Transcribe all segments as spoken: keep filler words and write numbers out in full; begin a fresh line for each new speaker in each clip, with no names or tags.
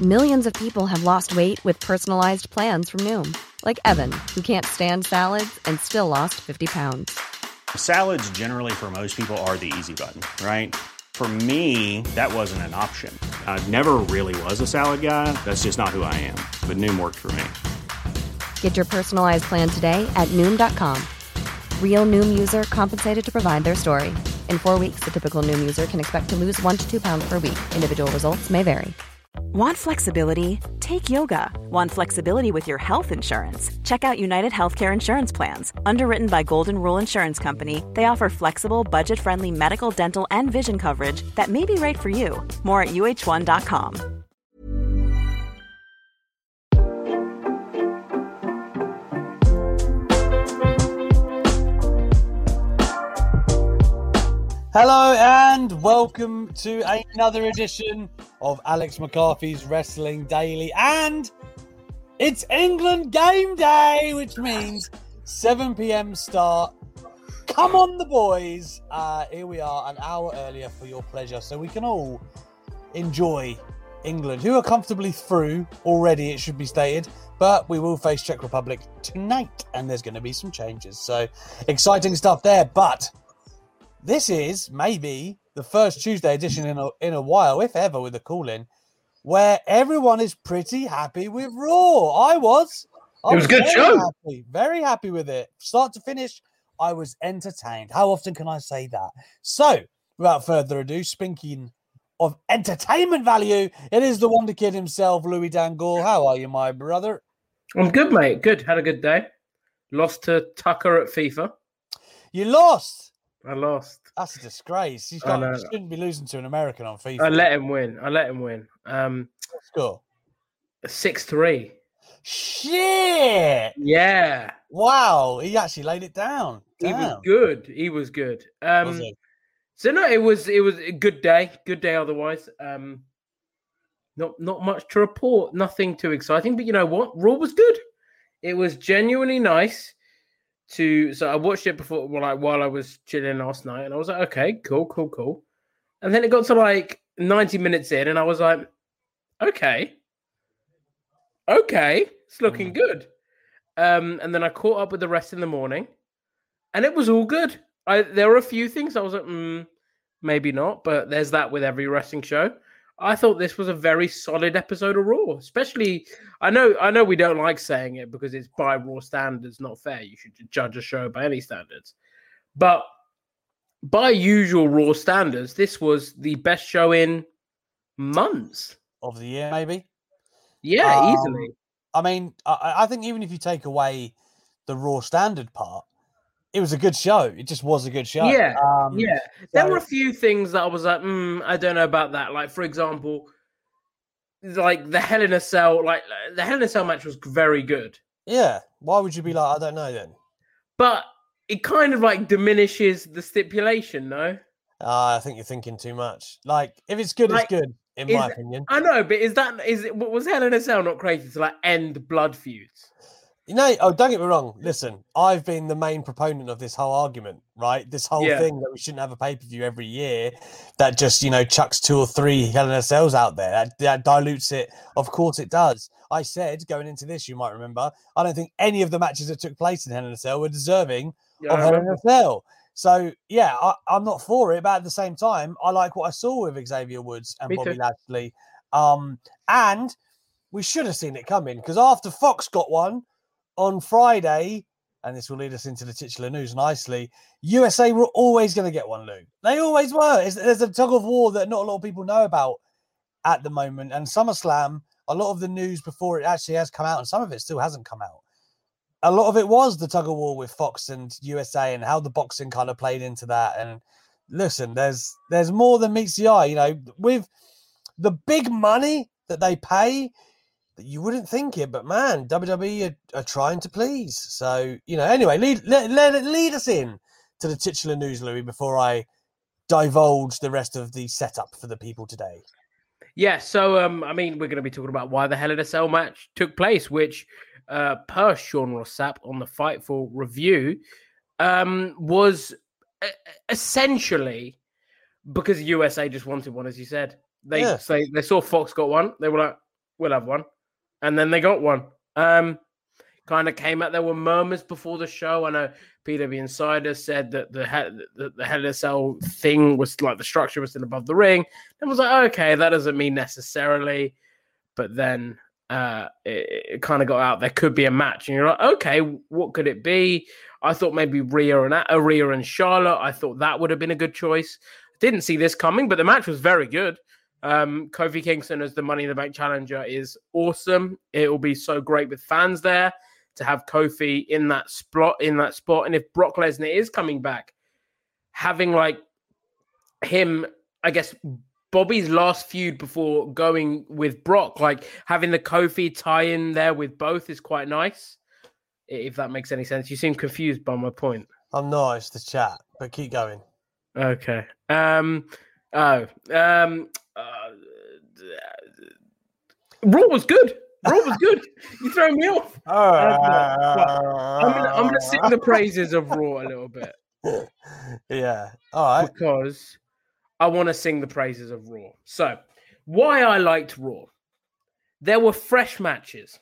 Millions of people have lost weight with personalized plans from Noom. Like Evan, who can't stand salads and still lost fifty pounds.
Salads generally for most people are the easy button, right? For me, that wasn't an option. I never really was a salad guy. That's just not who I am. But Noom worked for me.
Get your personalized plan today at Noom dot com. Real Noom user compensated to provide their story. In four weeks, the typical Noom user can expect to lose one to two pounds per week. Individual results may vary.
Want flexibility? Take yoga. Want flexibility with your health insurance? Check out United Healthcare Insurance Plans. Underwritten by Golden Rule Insurance Company, they offer flexible, budget-friendly medical, dental, and vision coverage that may be right for you. More at U H one dot com.
Hello and welcome to another edition of Alex McCarthy's Wrestling Daily, and it's England game day, which means seven p.m. start. Come on, the boys. Uh, here we are an hour earlier for your pleasure, so we can all enjoy England, who are comfortably through already, it should be stated, but we will face Czech Republic tonight, and there's going to be some changes, so exciting stuff there. But this is maybe the first Tuesday edition in a, in a while, if ever, with a call-in, where everyone is pretty happy with Raw. I was. I
it was a good show.
Happy, very happy with it. Start to finish, I was entertained. How often can I say that? So, without further ado, speaking of entertainment value, it is the Wonder Kid himself, Louis Dangoor. How are you, my brother?
I'm good, mate. Good. Had a good day. Lost to Tucker at FIFA.
You lost?
I lost.
That's a disgrace. He's got, he shouldn't be losing to an American on FIFA.
I let him win. I let him win. Um,
Score?
six three.
Shit!
Yeah.
Wow. He actually laid it down. Damn.
He was good. He was good. Um,
was he?
So, no, it was it was a good day. Good day otherwise. Um, not, not much to report. Nothing too exciting. But you know what? Raw was good. It was genuinely nice. To so I watched it before, well, like while I was chilling last night, and I was like, okay, cool, cool, cool. And then it got to like ninety minutes in, and I was like, okay, okay, it's looking mm. good. Um, and then I caught up with the rest in the morning, and it was all good. I there were a few things I was like, mm, maybe not, but there's that with every wrestling show. I thought this was a very solid episode of Raw, especially. I know, I know, we don't like saying it because it's by Raw standards, not fair. You should judge a show by any standards, but by usual Raw standards, this was the best show in months
of the year, maybe.
Yeah,
um,
easily.
I mean, I, I think even if you take away the Raw standard part, it was a good show. It just was a good show.
Yeah,
um,
yeah. There so... were a few things that I was like, mm, I don't know about that. Like, for example, like the Hell in a Cell, like the Hell in a Cell match was very good.
Yeah. Why would you be like, I don't know then?
But it kind of like diminishes the stipulation, no?
Uh, I think you're thinking too much. Like, if it's good, like, it's good, in
is,
my opinion.
I know, but is that, is it, was Hell in a Cell not created to like end blood feuds?
You know, oh, don't get me wrong. Listen, I've been the main proponent of this whole argument, right? This whole yeah. thing that we shouldn't have a pay-per-view every year that just, you know, chucks two or three Hell in a Cells out there. That, that dilutes it. Of course it does. I said, going into this, you might remember, I don't think any of the matches that took place in Hell in a Cell were deserving yeah, of Hell in a Cell. So, yeah, I, I'm not for it, but at the same time, I like what I saw with Xavier Woods and Me Bobby too. Lashley. Um, and we should have seen it coming, because after Fox got one, on Friday, and this will lead us into the titular news nicely, U S A were always going to get one, Lou. They always were. It's, there's a tug of war that not a lot of people know about at the moment. And SummerSlam, a lot of the news before it actually has come out, and some of it still hasn't come out. A lot of it was the tug of war with Fox and U S A and how the boxing kind of played into that. And listen, there's there's more than meets the eye. You know, with the big money that they pay, you wouldn't think it, but man, W W E are, are trying to please. So, you know, anyway, lead, let, let it lead us in to the titular news, Louis, before I divulge the rest of the setup for the people today.
Yeah, so, um, I mean, we're going to be talking about why the Hell in a Cell match took place, which, uh, per Sean Ross Sapp on the Fightful review, um, was essentially because U S A just wanted one, as you said. They,
yeah.
say, they saw Fox got one. They were like, we'll have one. And then they got one. Um, kind of came out. There were murmurs before the show. I know P W Insider said that the the, the Hell in a Cell thing was like the structure was still above the ring. And was like, okay, that doesn't mean necessarily. But then uh, it, it kind of got out. There could be a match, and you're like, okay, what could it be? I thought maybe Rhea and uh, Rhea and Charlotte. I thought that would have been a good choice. Didn't see this coming, but the match was very good. Um, Kofi Kingston as the Money in the Bank challenger is awesome. It will be so great with fans there to have Kofi in that spot. In that spot, and if Brock Lesnar is coming back, having like him, I guess Bobby's last feud before going with Brock, like having the Kofi tie-in there with both is quite nice. If that makes any sense. You seem confused by my point.
I'm not. It's the chat, but keep going.
Okay. Um. Oh. Um. Uh, Raw was good. Raw was good. You throw me off.
Uh,
I'm gonna, I'm gonna sing the praises of Raw a little bit.
Yeah. All right.
Because I want to sing the praises of Raw. So, why I liked Raw? There were fresh matches.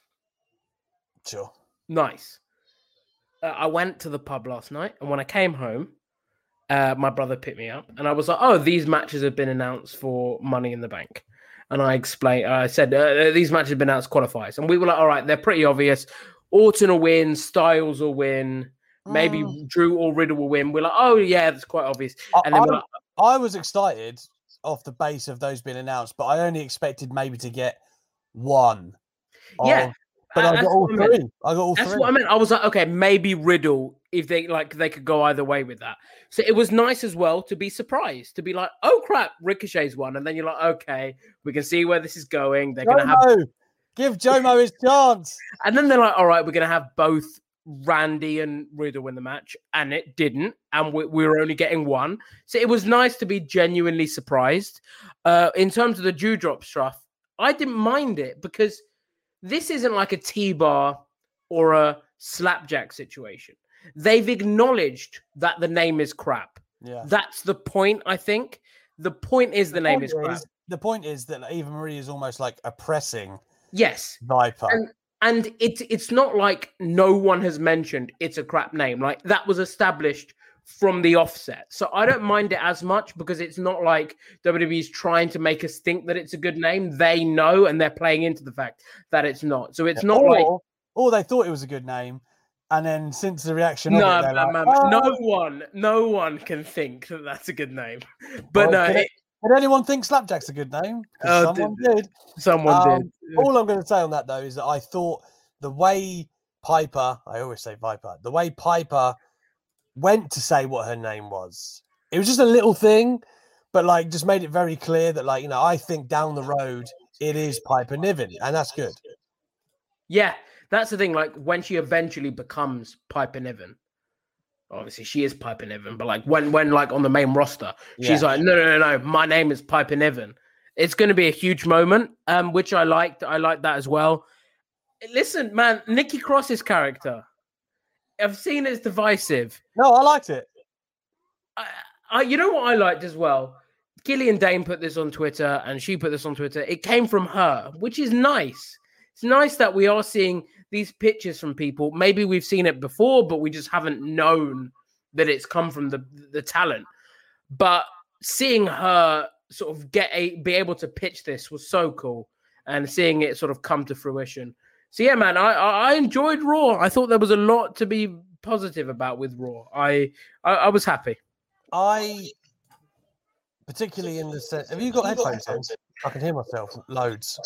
Sure.
Nice. Uh, I went to the pub last night, and when I came home, uh, my brother picked me up, and I was like, "Oh, these matches have been announced for Money in the Bank." And I explained, I said, uh, "These matches have been announced qualifiers," and we were like, "All right, they're pretty obvious. Orton will win, Styles will win, maybe
Mm.
Drew or Riddle will win." We're like, "Oh yeah, that's quite obvious." And then
I,
we're like,
I was excited off the base of those being announced, but I only expected maybe to get one.
Yeah.
Of, but I got all three. I got all
That's
three.
what I meant. I was like, okay, maybe Riddle, if they like, they could go either way with that. So it was nice as well to be surprised, to be like, oh crap, Ricochet's won, and then you're like, okay, we can see where this is going. They're gonna have,
give Jomo his chance,
and then they're like, all right, we're gonna have both Randy and Riddle in the match, and it didn't, and we, we were only getting one. So it was nice to be genuinely surprised. Uh, in terms of the Dewdrop stuff, I didn't mind it because this isn't like a T-bar or a slapjack situation. They've acknowledged that the name is crap.
Yeah.
That's the point, I think. The point is the, the name is crap.
Is, the point is that Eva Marie is almost like oppressing
yes.
Viper.
And, and it, it's not like no one has mentioned it's a crap name. Like that was established from the offset. So I don't mind it as much because it's not like W W E is trying to make us think that it's a good name. They know and they're playing into the fact that it's not. So it's not
or,
like...
Or they thought it was a good name. And then since the reaction
no,
of it,
man,
like,
man,
oh.
no one, no one can think that that's a good name. But
well,
no...
Did,
it,
did anyone think Slapjack's a good name?
Uh,
someone
did,
did.
Someone
um,
did.
All I'm going to say on that, though, is that I thought the way Piper... I always say Viper. The way Piper... went to say what her name was. It was just a little thing, but like just made it very clear that like, you know, I think down the road it is Piper Niven, and that's good.
Yeah, that's the thing. Like when she eventually becomes Piper Niven, obviously she is Piper Niven, but like when, when like on the main roster, yeah. she's like, no, no, no, no, my name is Piper Niven. It's going to be a huge moment, um, which I liked. I liked that as well. Listen, man, Nikki Cross's character, I've seen it's divisive.
No, I liked it.
I, I, you know what I liked as well? Gillian Dane put this on Twitter, and she put this on Twitter. It came from her, which is nice. It's nice that we are seeing these pictures from people. Maybe we've seen it before, but we just haven't known that it's come from the, the talent. But seeing her sort of get a, be able to pitch this was so cool, and seeing it sort of come to fruition. So yeah, man, I I enjoyed Raw. I thought there was a lot to be positive about with Raw. I I, I was happy.
I particularly in the set. Have you got headphones on? I can hear myself loads.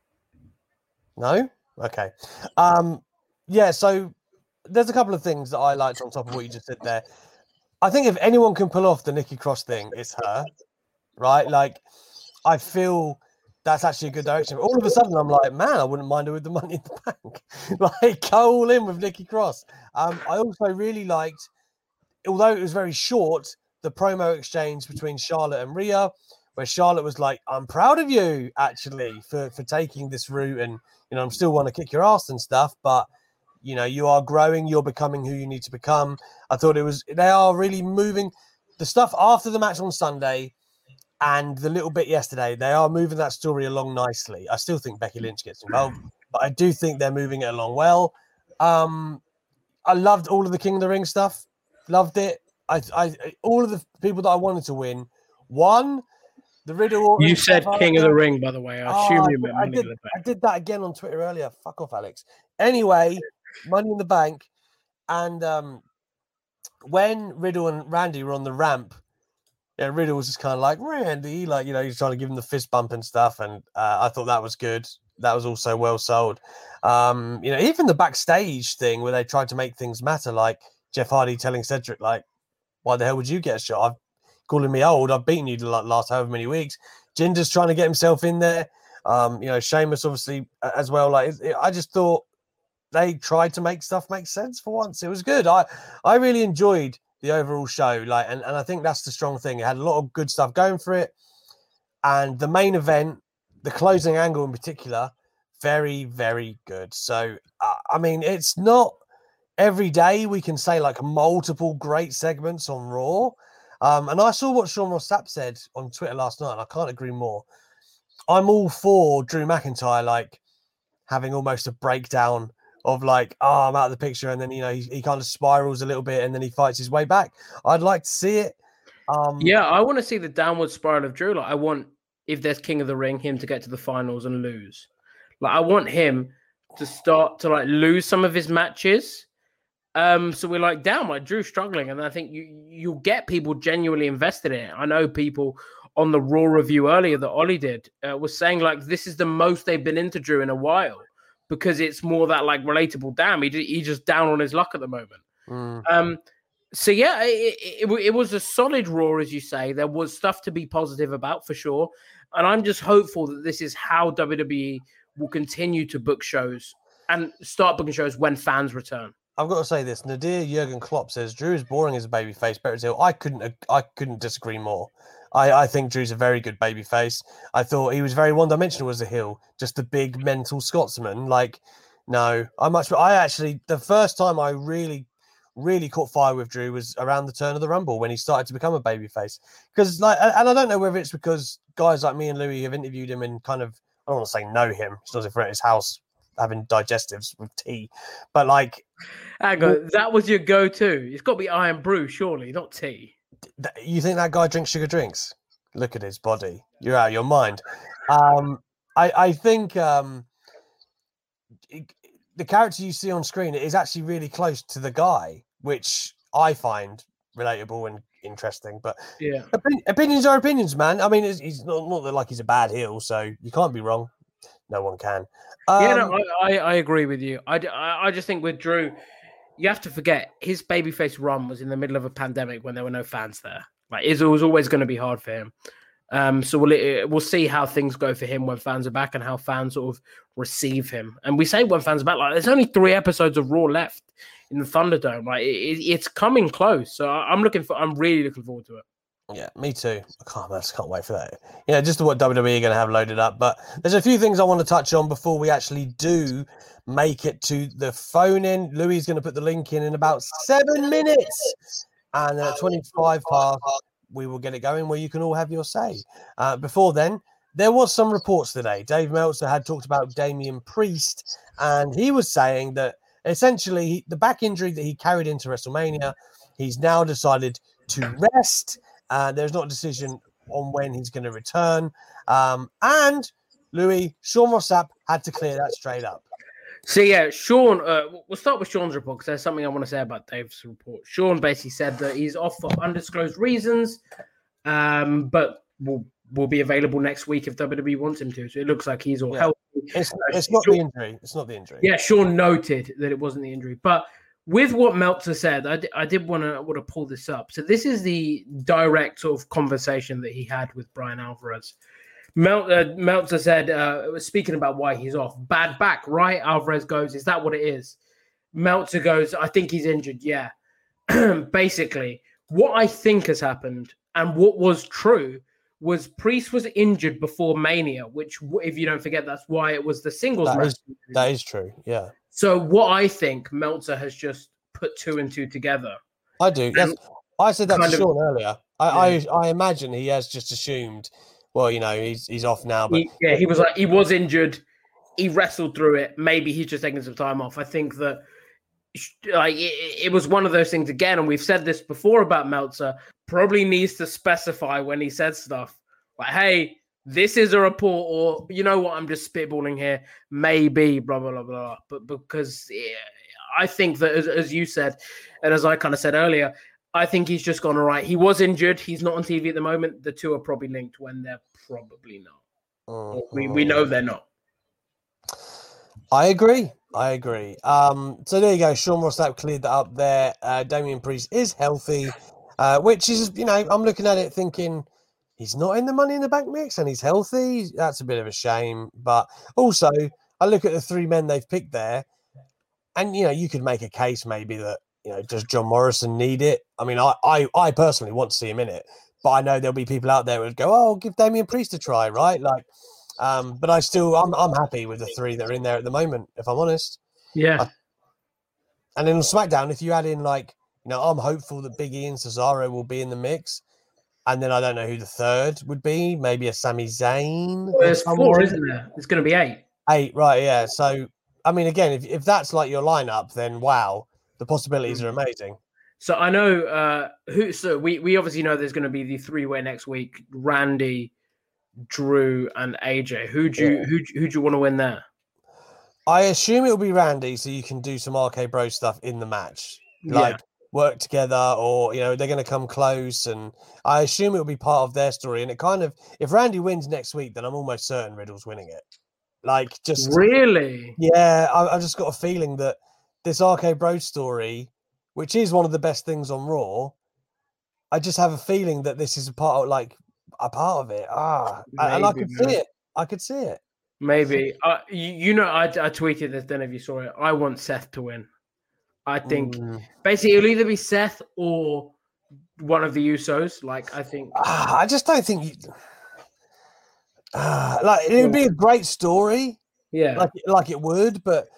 No? Okay. Um. Yeah. So there's a couple of things that I liked on top of what you just said there. I think if anyone can pull off the Nikki Cross thing, it's her. Right? Like, I feel. That's actually a good direction. All of a sudden, I'm like, man, I wouldn't mind her with the Money in the Bank. Like, go all in with Nikki Cross. Um, I also really liked, although it was very short, the promo exchange between Charlotte and Rhea, where Charlotte was like, I'm proud of you, actually, for, for taking this route. And, you know, I'm still want to kick your ass and stuff, but, you know, you are growing. You're becoming who you need to become. I thought it was, they are really moving. The stuff after the match on Sunday, And the little bit yesterday, they are moving that story along nicely. I still think Becky Lynch gets involved, but I do think they're moving it along well. Um, I loved all of the King of the Ring stuff. Loved it. I, I, all of the people that I wanted to win won. The Riddle.
You said King of the Ring, by the way. I assume
oh,
you meant
I,
Money
did,
in the Bank.
I did that again on Twitter earlier. Fuck off, Alex. Anyway, Money in the Bank. And um, when Riddle and Randy were on the ramp, yeah, Riddle was just kind of like, Randy, like, you know, he's trying to give him the fist bump and stuff. And uh, I thought that was good. That was also well sold. Um, you know, even the backstage thing where they tried to make things matter, like Jeff Hardy telling Cedric, like, why the hell would you get a shot? I've calling me old. I've beaten you the last however many weeks. Jinder's trying to get himself in there. Um, you know, Sheamus obviously as well. Like, it, it, I just thought they tried to make stuff make sense for once. It was good. I, I really enjoyed the overall show. Like, and, and I think that's the strong thing. It had a lot of good stuff going for it. And the main event, the closing angle in particular, very, very good. So, uh, I mean, it's not every day we can say like multiple great segments on Raw. Um, and I saw what Sean Ross Sapp said on Twitter last night, and I can't agree more. I'm all for Drew McIntyre, like, having almost a breakdown of like, oh, I'm out of the picture. And then, you know, he, he kind of spirals a little bit and then he fights his way back. I'd like to see it. Um,
yeah, I want to see the downward spiral of Drew. Like, I want, if there's King of the Ring, him to get to the finals and lose. Like, I want him to start to like lose some of his matches. Um, so we're like, damn, like Drew's struggling. And I think you, you'll get people genuinely invested in it. I know people on the Raw review earlier that Ollie did uh, was saying like, this is the most they've been into Drew in a while because it's more that like relatable, damn, he, he just down on his luck at the moment.
Mm.
Um, so yeah, it, it, it was a solid Raw, as you say. There was stuff to be positive about for sure. And I'm just hopeful that this is how W W E will continue to book shows and start booking shows when fans return.
I've got to say this. Nadir Jurgen Klopp says Drew is boring as a babyface. Better Hill. I couldn't. I couldn't disagree more. I, I think Drew's a very good babyface. I thought he was very one-dimensional as a heel, just the big mental Scotsman. Like, no, I much. I actually the first time I really, really caught fire with Drew was around the turn of the Rumble when he started to become a babyface. Because like, and I don't know whether it's because guys like me and Louis have interviewed him and kind of, I don't want to say know him. It's not as if we're at his house having digestives with tea, but like.
Hang on, that was your go-to. It's got to be Iron Brew, surely, not tea.
You think that guy drinks sugar drinks? Look at his body. You're out of your mind. Um, I, I think um, it, the character you see on screen is actually really close to the guy, which I find relatable and interesting. But
yeah,
opinion, opinions are opinions, man. I mean, it's, he's not, not like he's a bad heel, so you can't be wrong. No one can. Um,
yeah, no, I, I agree with you. I, I, I just think with Drew, you have to forget his babyface run was in the middle of a pandemic when there were no fans there. Like, it was always going to be hard for him. Um, so we'll we'll see how things go for him when fans are back and how fans sort of receive him. And we say when fans are back, like there's only three episodes of Raw left in the Thunderdome. Like it, it, it's coming close. So I'm looking for. I'm really looking forward to it.
Yeah, me too. I can't, I just can't wait for that. Yeah, just what W W E are going to have loaded up. But there's a few things I want to touch on before we actually do make it to the phone in. Louis is going to put the link in in about seven minutes. And at twenty-five past, we will get it going where you can all have your say. Uh, before then, there was some reports today. Dave Meltzer had talked about Damian Priest, and he was saying that essentially the back injury that he carried into WrestleMania, he's now decided to rest. Uh, there's not a decision on when he's going to return. Um, and Louis, Sean Ross Sapp had to clear that straight up.
So, yeah, Sean, uh, we'll start with Sean's report because there's something I want to say about Dave's report. Sean basically said that he's off for undisclosed reasons, um, but will will be available next week if W W E wants him to. So it looks like he's all yeah. healthy.
It's, it's not Sean, the injury. It's not the injury.
Yeah, Sean noted that it wasn't the injury. But with what Meltzer said, I, d- I did want to want to pull this up. So this is the direct sort of conversation that he had with Brian Alvarez. Mel- uh, Meltzer said, uh, speaking about why he's off, bad back, right? Alvarez goes, is that what it is? Meltzer goes, I think he's injured, yeah. Basically, what I think has happened and what was true was Priest was injured before Mania, which, if you don't forget, that's why it was the singles
that
match.
Is, that is true, yeah.
So what I think, Meltzer has just put two and two together.
I do. Yes. I said that to
kind of-
Sean earlier. I,
Yeah.
I I imagine he has just assumed, well, you know, he's he's off now. But
He, yeah, he was like he was injured. He wrestled through it. Maybe he's just taking some time off. I think that like it, it was one of those things again, and we've said this before about Meltzer. Probably needs to specify when he said stuff like, "Hey, this is a report," or you know what, I'm just spitballing here. Maybe blah blah blah blah. But because yeah, I think that as, as you said, and as I kind of said earlier, I think he's just gone all right. He was injured. He's not on T V at the moment. The two are probably linked when they're probably not.
Mm,
We we know they're not.
I agree. I agree. Um, so there you go. Sean Rossap cleared that up there. Uh, Damian Priest is healthy, uh, which is, you know, I'm looking at it thinking he's not in the Money in the Bank mix and he's healthy. That's a bit of a shame. But also, I look at the three men they've picked there, and, you know, you could make a case maybe that, you know, does John Morrison need it? I mean, I, I, I personally want to see him in it, but I know there'll be people out there who would go, oh, give Damian Priest a try, right? Like, Um, but I still, I'm, I'm happy with the three that are in there at the moment, if I'm honest.
Yeah.
I, and then on SmackDown, if you add in like, you know, I'm hopeful that Big E and Cesaro will be in the mix. And then I don't know who the third would be. Maybe a Sami Zayn.
Well, there's four, isn't there? It's going to be eight.
Eight, right, yeah. So, I mean, again, if, if that's like your lineup, then wow, the possibilities are amazing.
So I know uh, who. So we, we obviously know there's going to be the three-way next week. Randy, Drew, and A J. Who do you
Yeah.
who who do you want to win there?
I assume it'll be Randy, so you can do some R K Bro stuff in the match, like
Yeah.
work together, or you know they're going to come close. And I assume it'll be part of their story. And it kind of, if Randy wins next week, then I'm almost certain Riddle's winning it. Like just
Really?
yeah, I, I've just got a feeling that this R K Bro story, which is one of the best things on Raw, I just have a feeling that this is a part of like a part of it. Ah, and I
Maybe,
could
man.
see it. I could see it.
Maybe. Uh, you, you know, I, I tweeted this. Don't know if you saw it. I want Seth to win. I think
Mm.
basically it'll either be Seth or one of the Usos. Like I think.
Ah, I just don't think you. Ah, like it would be a great story,
Yeah.
like like it would, but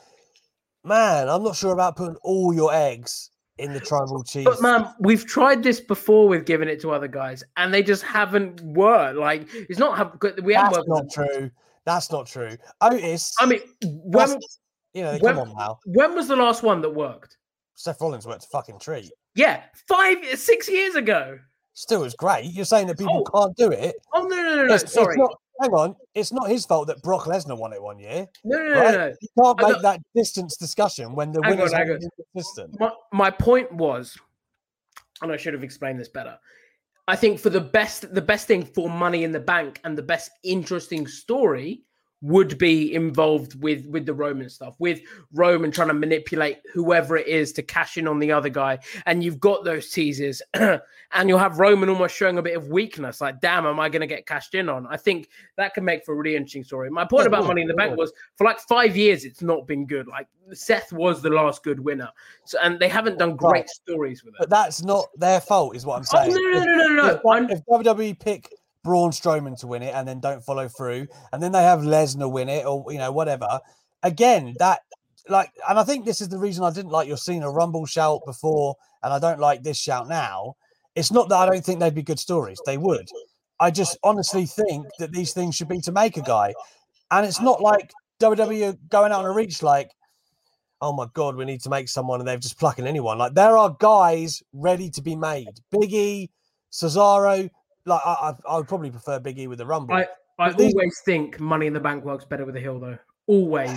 man, I'm not sure about putting all your eggs in the tribal chief.
But man, we've tried this before with giving it to other guys, and they just haven't worked. Like it's not have we haven't
That's
worked.
not
with-
true. That's not true. Otis,
I mean, when
that's- you know,
when-
come on now.
when was the last one that worked?
Seth Rollins worked a fucking treat.
Yeah, five six years ago.
Still, was great. You're saying that people
Oh.
can't do it.
Oh no no no no!
It's, it's
Sorry,
not. Hang on, it's not his fault that Brock Lesnar won it one year.
no no no
Right?
no. no.
You can't
I
make
know-
that distance discussion when the
Hang
winners
on,
are
hang on.
inconsistent.
My, my point was, and I should have explained this better. I think for the best, the best thing for Money in the Bank and the best interesting story would be involved with with the Roman stuff, with Roman trying to manipulate whoever it is to cash in on the other guy, and you've got those teasers, and you'll have Roman almost showing a bit of weakness, like, damn, am I going to get cashed in on? I think that can make for a really interesting story. My point
Yeah,
about
yeah,
Money in the Bank
yeah.
was for like five years, it's not been good. Like Seth was the last good winner, so and they haven't done great
Right.
stories with it.
But that's not their fault, is what I'm
Oh
saying.
no no no no no!
If,
no. I'm-
if W W E pick Braun Strowman to win it and then don't follow through, and then they have Lesnar win it, or you know whatever, again that like, and I think this is the reason I didn't like your Cena Rumble shout before, and I don't like this shout now. It's not that I don't think they'd be good stories; they would. I just honestly think that these things should be to make a guy, and it's not like W W E are going out on a reach like, oh my god, we need to make someone, and they're just plucking anyone. Like there are guys ready to be made. Big E, Cesaro. Like I, I, I would probably prefer Big E with the Rumble.
I, I
But these-
always think Money in the Bank works better with a heel, though. Always.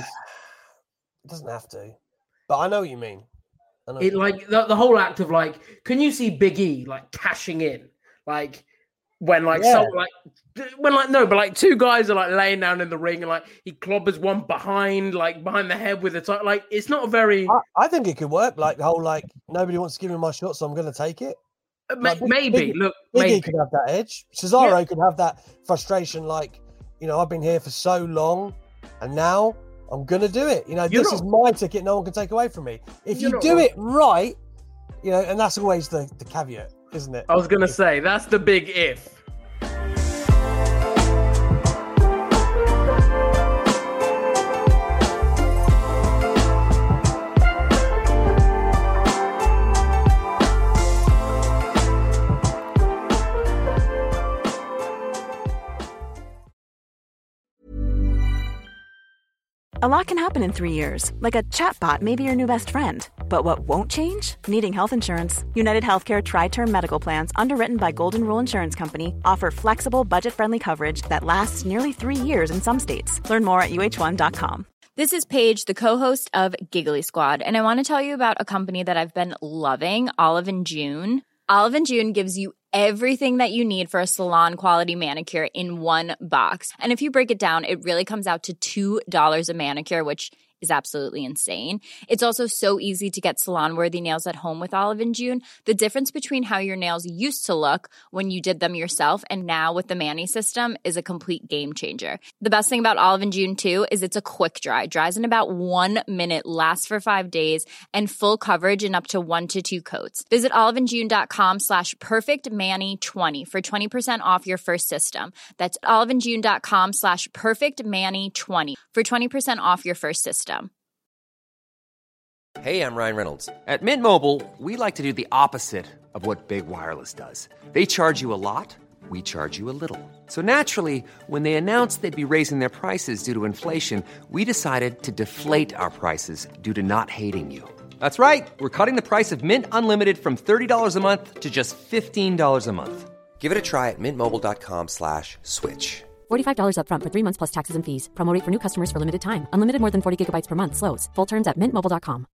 It doesn't have to, but I know what you mean. I know what
It
you
like the, the whole act of like, can you see Big E like cashing in, like when like
Yeah.
someone like when like no, but like two guys are like laying down in the ring and like he clobbers one behind like behind the head with a t- like it's not a very
I, I think it could work. Like the whole like nobody wants to give me my shot, so I'm going to take it.
uh, ma-
like, Big-
maybe
Big-
look
Big E
maybe
could have that edge. Cesaro could have that frustration. Like, you know, I've been here for so long, and now I'm going to do it. You know,
You're
this
not-
is my ticket. No one can take away from me. If
You're
you
not
do
wrong.
it right, you know, and that's always the, the caveat, isn't it?
I was gonna say that's the big if.
A lot can happen in three years, like a chatbot may be your new best friend. But what won't change? Needing health insurance. United Healthcare Tri-Term Medical Plans, underwritten by Golden Rule Insurance Company, offer flexible, budget-friendly coverage that lasts nearly three years in some states. Learn more at U H one dot com.
This is Paige, the co-host of Giggly Squad, and I want to tell you about a company that I've been loving, Olive and June. Olive and June gives you everything that you need for a salon-quality manicure in one box. And if you break it down, it really comes out to two dollars a manicure, which is absolutely insane. It's also so easy to get salon-worthy nails at home with Olive and June. The difference between how your nails used to look when you did them yourself and now with the Mani system is a complete game changer. The best thing about Olive and June, too, is it's a quick dry. Dries in about one minute, lasts for five days, and full coverage in up to one to two coats. Visit oliveandjune.com slash perfectmani20 for twenty percent off your first system. That's oliveandjune.com slash perfectmani20 for twenty percent off your first system.
Hey, I'm Ryan Reynolds. At Mint Mobile, we like to do the opposite of what Big Wireless does. They charge you a lot, we charge you a little. So naturally, when they announced they'd be raising their prices due to inflation, we decided to deflate our prices due to not hating you. That's right. We're cutting the price of Mint Unlimited from thirty dollars a month to just fifteen dollars a month. Give it a try at mintmobile.com slash switch.
forty-five dollars up front for three months plus taxes and fees. Promo rate for new customers for limited time. Unlimited more than forty gigabytes per month. Slows full terms at mint mobile dot com.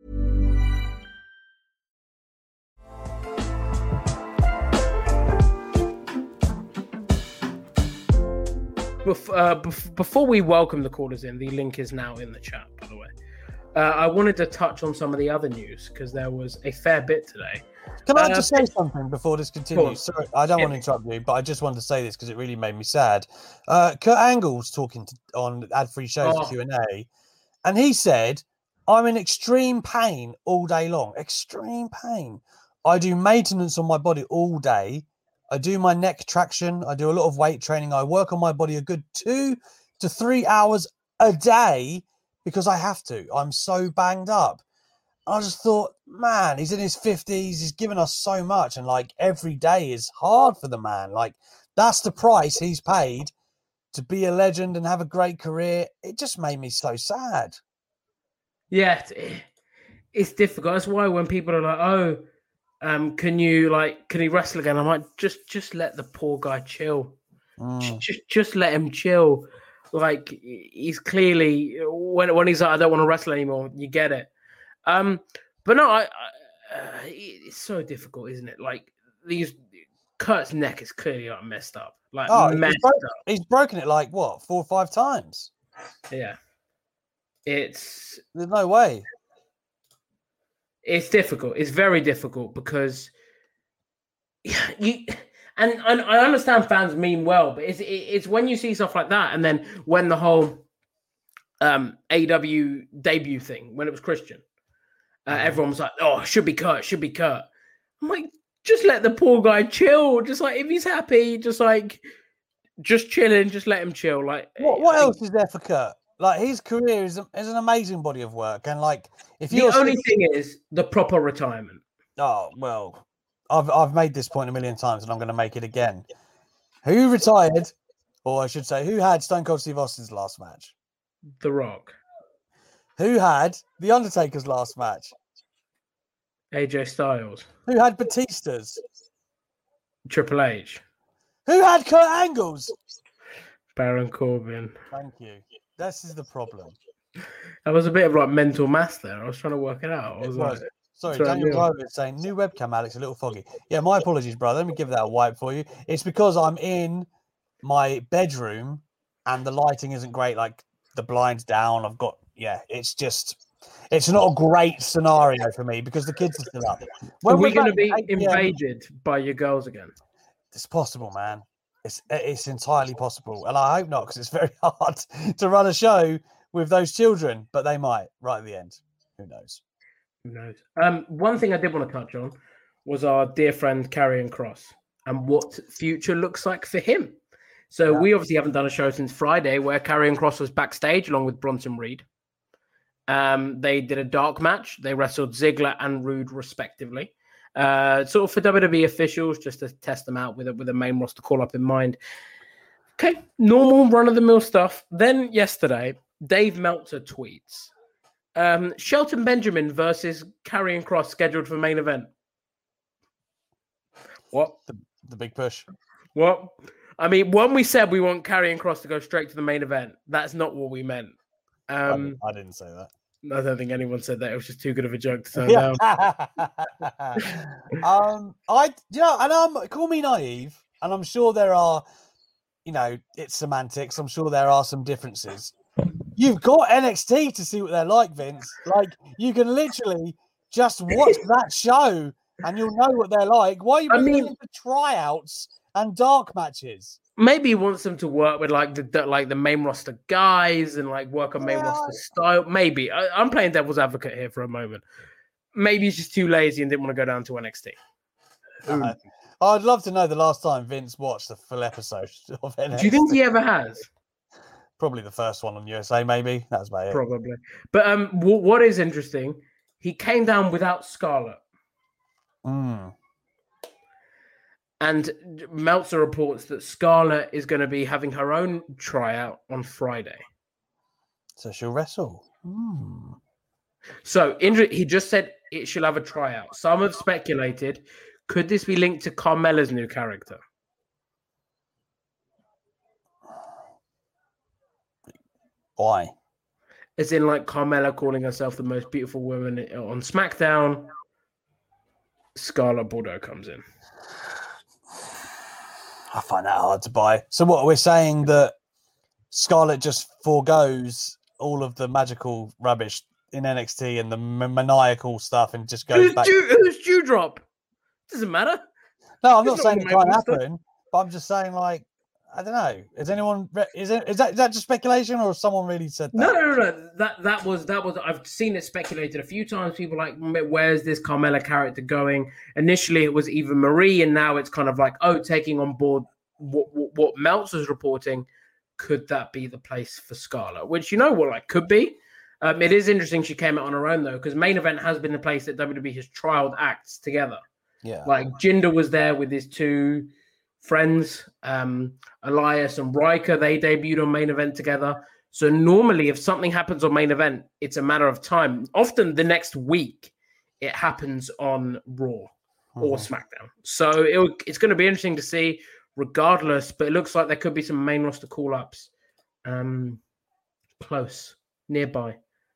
Uh, before we welcome the callers in, the link is now in the chat, by the way. Uh, I wanted to touch on some of the other news because there was a fair bit today.
Can I
uh,
just say something before this continues? Sorry, I don't want to interrupt you, but I just wanted to say this because it really made me sad. Uh, Kurt Angle's talking to, on ad-free shows oh. Q and A, and he said, I'm in extreme pain all day long. Extreme pain. I do maintenance on my body all day. I do my neck traction. I do a lot of weight training. I work on my body a good two to three hours a day because I have to. I'm so banged up. I just thought, man, he's in his fifties. He's given us so much. And like every day is hard for the man. Like that's the price he's paid to be a legend and have a great career. It just made me so sad. Yeah,
it's difficult. That's why when people are like, oh, um, can you like, can he wrestle again? I'm like, just, just let the poor guy chill. Mm. Just, just let him chill. Like he's clearly, when, when he's like, I don't want to wrestle anymore, you get it. Um, but no, I, I, uh, it's so difficult, isn't it? Like these, Kurt's neck is clearly like messed up. Like
oh,
messed
he's, broken,
up.
he's broken it like what, four or five times?
Yeah, it's
there's no way.
It's difficult. It's very difficult because you and, and I understand fans mean well, but it's it's when you see stuff like that, and then when the whole um, A E W debut thing, when it was Christian. Uh, everyone was like, oh, should be Kurt, should be Kurt. I'm like, just let the poor guy chill. Just like, if he's happy, just like, just chilling, just let him chill. Like,
What, what else is there for Kurt? Like, his career is, is an amazing body of work. And like, if you're...
The only thing is the proper retirement.
Oh, well, I've, I've made this point a million times and I'm going to make it again. Who retired, or I should say, who had Stone Cold Steve Austin's last match?
The Rock.
Who had The Undertaker's last match?
A J Styles.
Who had Batista's?
Triple H.
Who had Kurt Angle's?
Baron Corbin.
Thank you. This is the problem.
That was a bit of like mental math there. I was trying to work it out. I was,
it was.
like,
Sorry, Daniel Glover is saying, new webcam, Alex, a little foggy. Yeah, my apologies, brother. Let me give that a wipe for you. It's because I'm in my bedroom and the lighting isn't great. Like the blinds down. I've got, yeah, it's just, it's not a great scenario for me because the kids are still up.
When are we going to be invaded by your girls again?
It's possible, man. It's it's entirely possible. And I hope not, because it's very hard to run a show with those children, but they might right at the end. Who knows?
Who knows? Um, one thing I did want to touch on was our dear friend Karrion Kross and what future looks like for him. So yeah. We obviously haven't done a show since Friday where Karrion Kross was backstage along with Bronson Reed. Um, they did a dark match. They wrestled Ziggler and Rude respectively. Uh, sort of for W W E officials, just to test them out with a, with a main roster call up in mind. Okay, normal run-of-the-mill stuff. Then yesterday, Dave Meltzer tweets, um, Shelton Benjamin versus Karrion Kross scheduled for main event. What?
The, the big push.
What? I mean, when we said we want Karrion Kross to go straight to the main event, that's not what we meant. Um,
I, didn't, I didn't say that.
I don't think anyone said that. It was just too good of a joke to turn down.
um, I, you know, and I'm call me naive, and I'm sure there are, you know, it's semantics. I'm sure there are some differences. You've got N X T to see what they're like, Vince. Like, you can literally just watch that show, and you'll know what they're like. Why are you bringing them to tryouts and dark matches?
Maybe he wants them to work with like the, the like the main roster guys and like work on main yeah. roster style. Maybe I, I'm playing devil's advocate here for a moment. Maybe he's just too lazy and didn't want to go down to N X T.
Uh, I'd love to know the last time Vince watched the full episode of N X T.
Do you think he ever has?
Probably the first one on U S A. Maybe that's about it.
Probably. But um, w- what is interesting? He came down without Scarlett.
Hmm.
And Meltzer reports that Scarlett is going to be having her own tryout on Friday.
So she'll wrestle. Hmm.
So he just said it she'll have a tryout. Some have speculated, could this be linked to Carmella's new character?
Why?
As in like Carmella calling herself the most beautiful woman on SmackDown. Scarlett Bordeaux comes in.
I find that hard to buy. So what, we're saying that Scarlett just forgoes all of the magical rubbish in N X T and the m- maniacal stuff and just goes
who's
back.
Dew, who's Dewdrop? Doesn't matter.
No, I'm
it's
not saying it can't happen, but I'm just saying, like, I don't know. Is anyone? Is it? Is that? Is that just speculation, or someone really said that?
No, no, no, no. That that was that was. I've seen it speculated a few times. People like, where's this Carmella character going? Initially, it was Eva Marie, and now it's kind of like, oh, taking on board what what, what Meltzer's reporting. Could that be the place for Scarlett? Which, you know what, like could be. Um, it is interesting she came out on her own though, because Main Event has been the place that W W E has trialed acts together.
Yeah,
like Jinder was there with his two friends, um, Elias and Riker. They debuted on Main Event together. So normally, if something happens on Main Event, it's a matter of time. Often the next week, it happens on Raw mm-hmm. or SmackDown. So it, it's going to be interesting to see, regardless. But it looks like there could be some main roster call-ups um, close, nearby.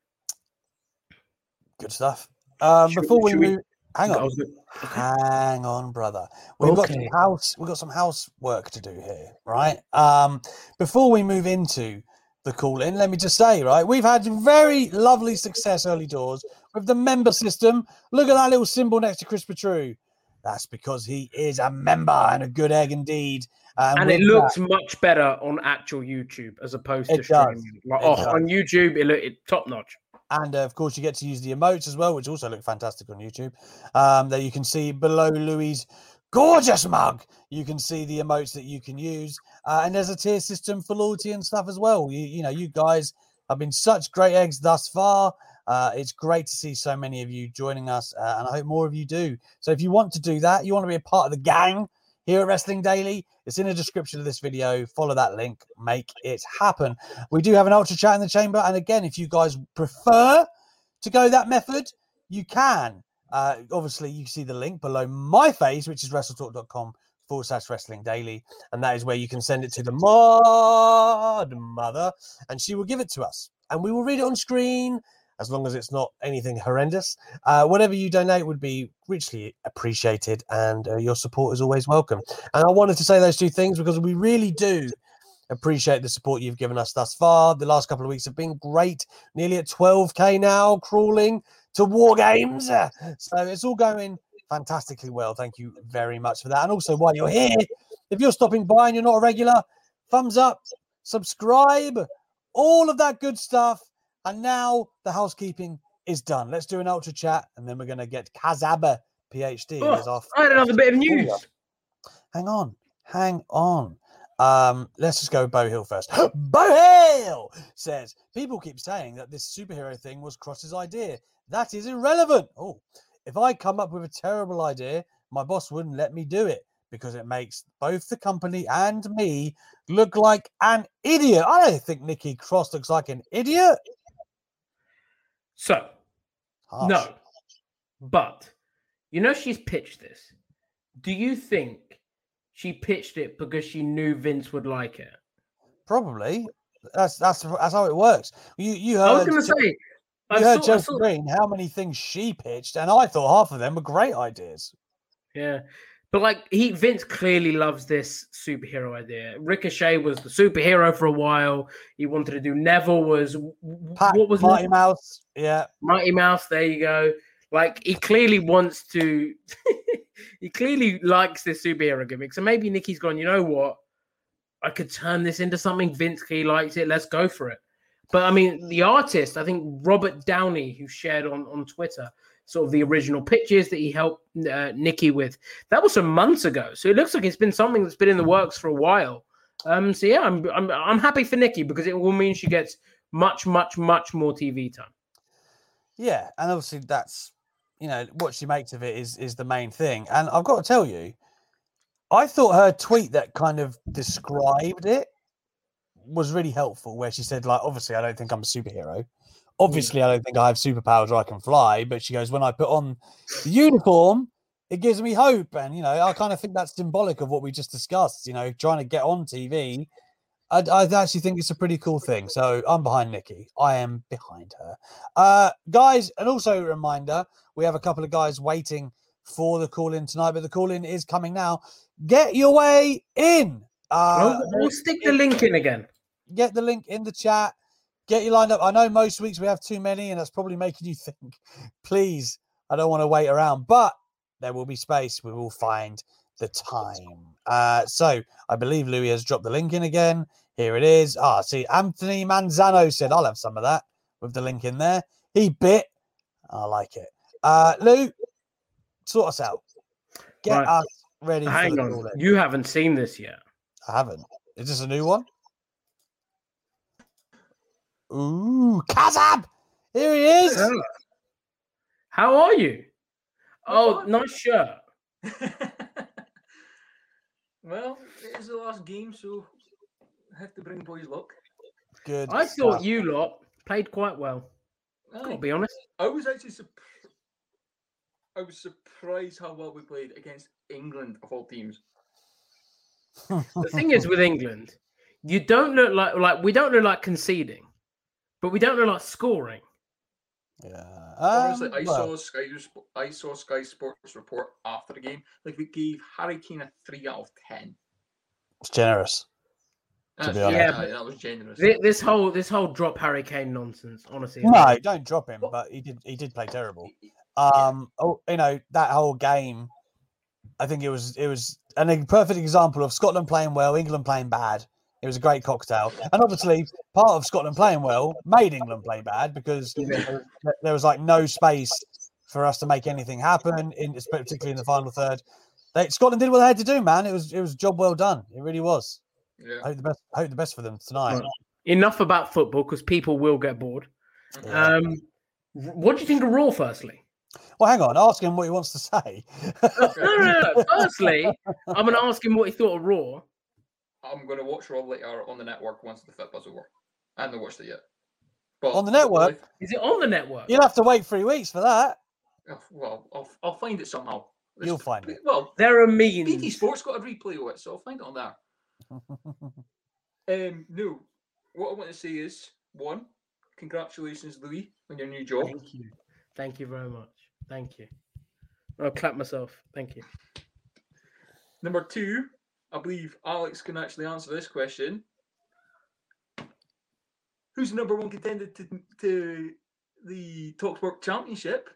Good stuff. Um,
should,
before we
move,
we... hang on,
okay.
hang on, brother. We've
okay.
got some house. We've got some housework to do here, right? Um, before we move into the call-in, let me just say, right, we've had very lovely success early doors with the member system. Look at that little symbol next to Chris Petru. That's because he is a member and a good egg indeed. Um,
and it looks that, much better on actual YouTube as opposed to streaming. Like, oh, does. On YouTube, it looked top notch.
And, uh, of course, you get to use the emotes as well, which also look fantastic on YouTube. Um, there you can see below Louis' gorgeous mug. You can see the emotes that you can use. Uh, and there's a tier system for loyalty and stuff as well. You, you know, you guys have been such great eggs thus far. Uh, it's great to see so many of you joining us, uh, and I hope more of you do. So if you want to do that, you want to be a part of the gang here at Wrestling Daily, it's in the description of this video. Follow that link. Make it happen. We do have an Ultra Chat in the chamber. And again, if you guys prefer to go that method, you can. Uh, obviously, you see the link below my face, which is WrestleTalk.com forward slash Wrestling Daily. And that is where you can send it to the mod mother, and she will give it to us. And we will read it on screen, as long as it's not anything horrendous. Uh, whatever you donate would be richly appreciated, and uh, your support is always welcome. And I wanted to say those two things because we really do appreciate the support you've given us thus far. The last couple of weeks have been great. Nearly at twelve K now, crawling to War Games. So it's all going fantastically well. Thank you very much for that. And also, while you're here, if you're stopping by and you're not a regular, thumbs up, subscribe, all of that good stuff. And now the housekeeping is done. Let's do an Ultra Chat, and then we're going to get Kazaba, PhD.
Oh,
as our
I had another bit of news.
Hang on. Hang on. Um, let's just go with Bo Hill first. Bo Hill says, people keep saying that this superhero thing was Cross's idea. That is irrelevant. Oh, if I come up with a terrible idea, my boss wouldn't let me do it because it makes both the company and me look like an idiot. I don't think Nikki Cross looks like an idiot.
So,
Harsh.
no. But, you know she's pitched this. Do you think she pitched it because she knew Vince would like it?
Probably. That's that's that's how it works. You you heard.
I was going to say.
You
I
heard
saw, I
Chelsea
saw,
Green, how many things she pitched, and I thought half of them were great ideas.
Yeah. But like he Vince clearly loves this superhero idea. Ricochet was the superhero for a while. He wanted to do Neville was
Pat,
what was
Mighty
Neville?
Mouse. Yeah.
Mighty Mouse, there you go. Like he clearly wants to he clearly likes this superhero gimmick. So maybe Nikki's gone, you know what? I could turn this into something. Vince clearly likes it. Let's go for it. But I mean, the artist, I think Robert Downey, who shared on, on Twitter sort of the original pictures that he helped uh, Nikki with, that was some months ago. So it looks like it's been something that's been in the works for a while. Um, so yeah, I'm I'm I'm happy for Nikki because it will mean she gets much, much, much more T V time.
Yeah, and obviously that's, you know, what she makes of it is is the main thing. And I've got to tell you, I thought her tweet that kind of described it was really helpful, where she said, like, obviously I don't think I'm a superhero. Obviously, I don't think I have superpowers or I can fly. But she goes, when I put on the uniform, it gives me hope. And, you know, I kind of think that's symbolic of what we just discussed, you know, trying to get on T V. I, I actually think it's a pretty cool thing. So I'm behind Nikki. I am behind her. Uh, guys, and also a reminder, we have a couple of guys waiting for the call-in tonight, but the call-in is coming now. Get your way in. Uh,
we'll, we'll stick the link in again.
Get the link in the chat. Get you lined up. I know most weeks we have too many, and that's probably making you think, please, I don't want to wait around. But there will be space. We will find the time. Uh, so I believe Louis has dropped the link in again. Here it is. Ah, see, Anthony Manzano said, I'll have some of that with the link in there. He bit. I like it. Uh, Lou, sort us out. Get
right.
us ready.
Hang
for the
on.
call-in.
You haven't seen this yet.
I haven't. Is this a new one? Ooh, Kazab! Here he is.
Yeah. How are you? Oh, nice shirt.
Well, it is the last game, so I have to bring boys luck.
Good.
I
stuff.
thought you lot played quite well.
Aye.
Gotta be honest.
I was actually surprised. I was surprised how well we played against England of all teams.
The thing is with England, you don't look like like we don't look like conceding, but we don't look like scoring.
Yeah.
Honestly,
Um,
I
well,
saw Sky. I saw Sky Sports report after the game. Like we gave Harry Kane a three out of ten.
it's generous. To be
That's-
honest.
yeah,
Yeah,
that was generous.
This, this whole this whole drop Harry Kane nonsense, honestly.
No, don't drop him, but he did he did play terrible. Um, oh, you know, that whole game, I think it was it was an, a perfect example of Scotland playing well, England playing bad. It was a great cocktail, and obviously part of Scotland playing well made England play bad because there, there was like no space for us to make anything happen, in particularly in the final third. They, Scotland did what they had to do, man. It was it was a job well done. It really was.
Yeah.
I hope the best. I hope the best for them tonight.
Right. Enough about football because people will get bored.
Yeah.
Um, what do you think of Raw? Firstly,
Well, hang on. Ask him what he wants to say.
no, no, no, no. Firstly, I'm going to ask him what he thought of Raw.
I'm going to watch Raw later on the network once the Fit Buzz over. I haven't watched it yet. But
On the network?
Is it on the network?
You'll have to wait three weeks for that.
Oh, well, I'll, I'll find it somehow. There's-
You'll find it.
Well,
There are
B T
means.
Sports got a replay of it, so I'll find it on there. Um, no, what I want to say is one, congratulations, Louis, on your new job.
Thank you. Thank you very much. Thank you. I'll clap myself. Thank you.
Number two, I believe Alex can actually answer this question. Who's the number one contender to, to the Talksport Championship?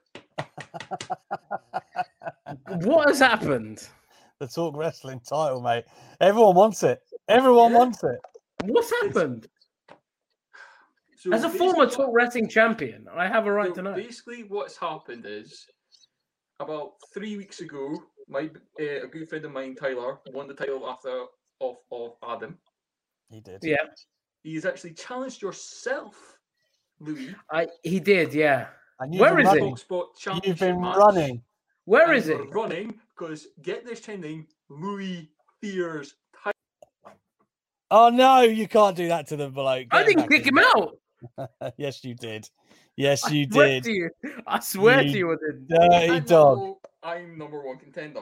What has happened?
The Talk Wrestling title, mate. Everyone wants it. Everyone
Yeah.
wants it.
What's happened?
So
As a
basically
former
what-
Talk Wrestling champion, I have a right
so
to know.
Basically, what's happened is about three weeks ago, my uh, a good friend of mine, Tyler, won the title after of of Adam.
He did.
Yeah,
He has actually challenged yourself, Louis.
I he did. Yeah.
And you've
Where
been
is it?
running.
Talksport
You've
Championship
been
match.
running.
Where
And
is
you
it?
were running because get this trending. Louis Theus.
Oh no, you can't do that to the bloke.
I didn't kick him out.
Yes, you did. Yes,
I
you
swear
did.
To you. I swear
You
to you, I did.
Dirty
I
dog.
know I'm number one contender.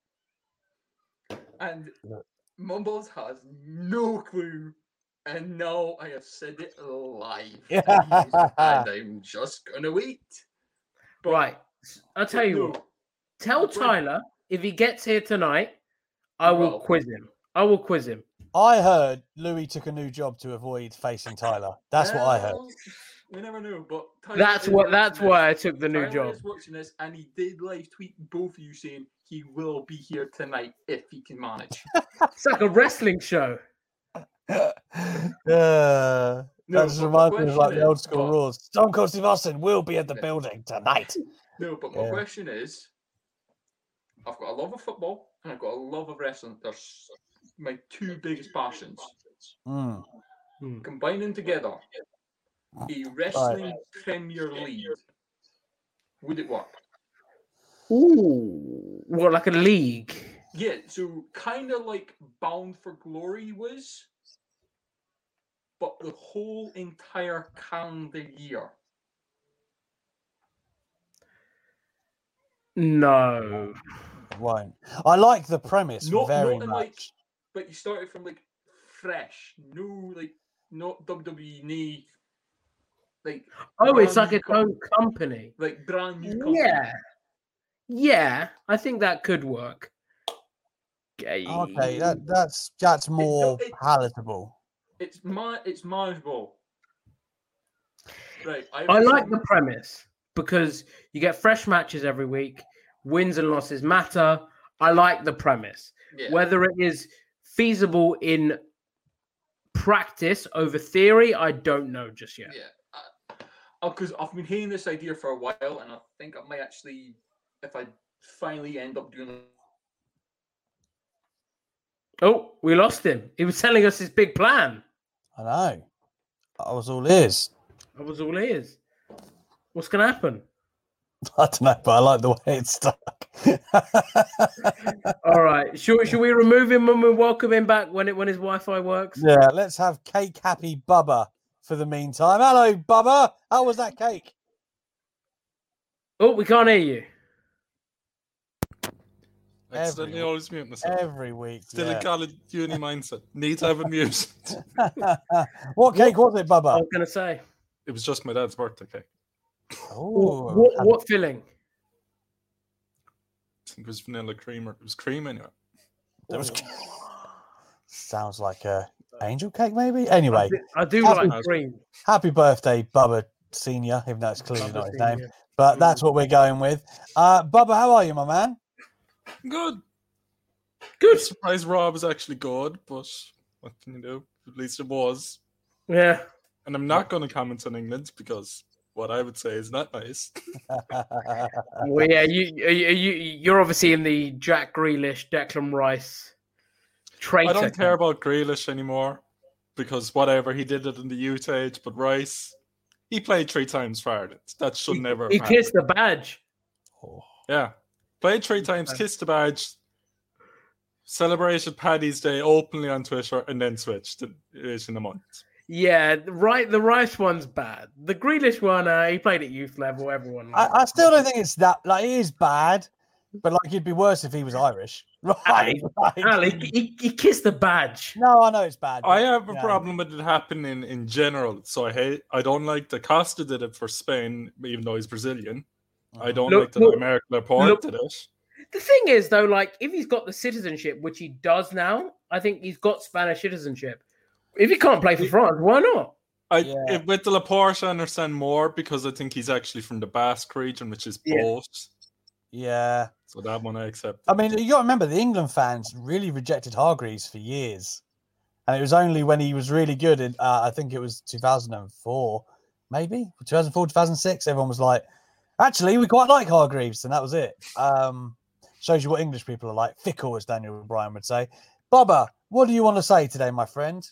And Mumbles has no clue. And now I have said it live. and I'm just gonna wait. But
Right. I'll tell you
no,
what. Tell Tyler if he gets here tonight, I will
Well.
quiz him. I will quiz him.
I heard Louis took a new job to avoid facing Tyler. That's what I heard.
well, We never know, but Tyler
That's
is
what.
watching
That's
this.
why I took the new
Tyler
job.
is watching this, and he did live tweet both of you saying he will be here tonight if he can manage.
It's like a wrestling show.
Yeah.
No,
that just
but
reminds
my
me of like
question
the old
is-
school
oh.
rules. Stone Cold Steve Austin will be at the
Yeah.
building tonight.
No, but my
Yeah.
question is, I've got a love of football and I've got a love of wrestling. They're s- my two biggest passions.
Mm.
Combining together a wrestling Premier League, would it work?
Ooh. What, like a league?
Yeah, so kind of like Bound for Glory was, but the whole entire calendar year.
No.
It won't. I like the premise
Not,
very
not in
much.
like, but you started from like fresh, no like not W W E, like
Oh, it's
brand
like
new
its
com-
own company.
like brand new company.
Yeah. Yeah, I think that could work.
Okay, that that's that's more
it-
palatable.
It's ma- it's manageable. Right,
I like the premise because you get fresh matches every week. Wins and losses matter. I like the premise.
Yeah.
Whether it is feasible in practice over theory, I don't know just yet.
Yeah, because I've been hearing this idea for a while, and I think I might actually, if I finally end up doing it.
Oh, we lost him. He was telling us his big plan.
I know. I was all ears.
That was all he is. What's going to happen?
I don't know, but I like the way it's stuck.
All right. Should, should we remove him when we welcome him back when it when his Wi-Fi works?
Yeah, let's have Cake Happy Bubba for the meantime. Hello, Bubba. How was that cake?
Oh, we can't hear you.
Accidentally
Every-
always mute myself.
Every week.
Still
yeah.
a college uni mindset. Need to have it muted.
What cake was it,
I
Bubba?
was going to say.
It was just my dad's birthday cake.
Oh,
What, what filling?
I think it was vanilla cream or it was cream anyway.
that was sounds like a angel cake, maybe. Anyway,
I do
Happy-
like cream.
happy birthday, Bubba Senior. Even though it's clearly
Bubba
not his
Senior.
name, but that's what we're going with. Uh, Bubba, how are you, my man?
Good.
Good.
Surprised Rob was actually good, but what can you do? At least it was.
Yeah.
And I'm not going to comment on England because what I would say is not nice.
Well, yeah, you, you, you, you're obviously in the Jack Grealish, Declan Rice traitor.
I don't care
camp.
about Grealish anymore because whatever, he did it in the youth age, but Rice, he played three times for Ireland. That should never
He
have
kissed the badge.
Yeah. Played three times, kissed the badge, celebrated Paddy's Day openly on Twitter, and then switched to it in a month.
Yeah, the right. The Rice one's bad. The Grealish one, uh, he played at youth level. Everyone.
I, I still don't think it's that. Like, it is bad, but like, it'd be worse if he was Irish, right?
Ali,
Like-
Ali, he, he kissed the badge.
no, I know it's bad.
I
but,
have a
you know,
problem with it happening in general. So I hate. I don't like that Costa did it for Spain, even though he's Brazilian. I don't
Look,
like that
look,
American Laporte
look.
did it.
The thing is, though, like if he's got the citizenship, which he does now, I think he's got Spanish citizenship. If he can't play for France, why not?
I
Yeah.
if, with the Laporte, I understand more because I think he's actually from the Basque region, which is
Yeah.
both.
Yeah,
So that one I accept.
I mean, you got to remember the England fans really rejected Hargreaves for years, and it was only when he was really good in, uh, I think it was two thousand four, maybe two thousand four, two thousand six. Everyone was like, actually, we quite like Hargreaves, and that was it. Um, shows you what English people are like, fickle, as Daniel O'Brien would say. Bubba, what do you want to say today, my friend?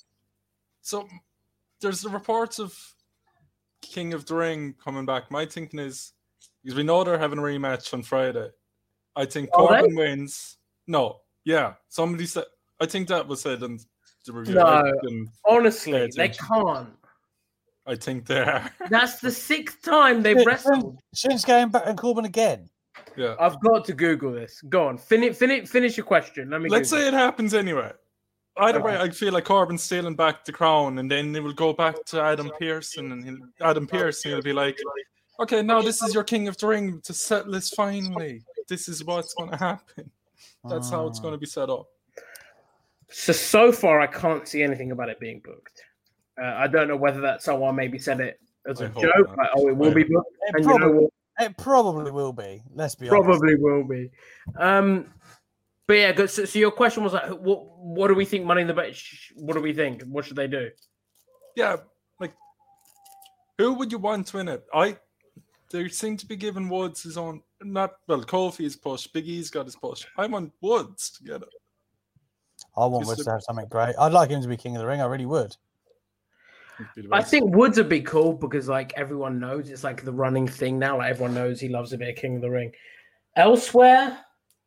So there's the reports of King of the Ring coming back. My thinking is, because we know they're having a rematch on Friday. I think
Are
Corbin wins. No, Yeah, somebody said. I think that was said in the review.
No, honestly, they can't.
I think they are.
That's the sixth time they've wrestled.
Shinsuke and, and Corbin again.
Yeah,
I've got to Google this. Go on, finish, finish, finish your question. Let me.
Let's
Google
say it happens anyway. Either way, I feel like Corbin's stealing back the crown, and then it will go back to Adam Pearson, and he'll, Adam Pearson will be like, "Okay, now this is your King of the Ring to settle this finally. This is what's going to happen. That's how it's going to be set up."
So so far, I can't see anything about it being booked. Uh, I don't know whether that someone maybe said it as a joke, like, "Oh, it will be booked,"
It
and
probably,
you know what?
It probably will be. Let's be
Probably
honest.
will be. Um, but yeah, good. So, so your question was like, what what do we think Money in the Bank? What do we think? What should they do?
Yeah, like who would you want to win it? I they seem to be giving Woods his own. Not well, Kofi's push. Big E's got his push. I want Woods to get it.
I want Woods to have something great. I'd like him to be King of the Ring. I really would.
I think Woods would be cool because like everyone knows it's like the running thing now. Like everyone knows he loves a bit of King of the Ring. Elsewhere,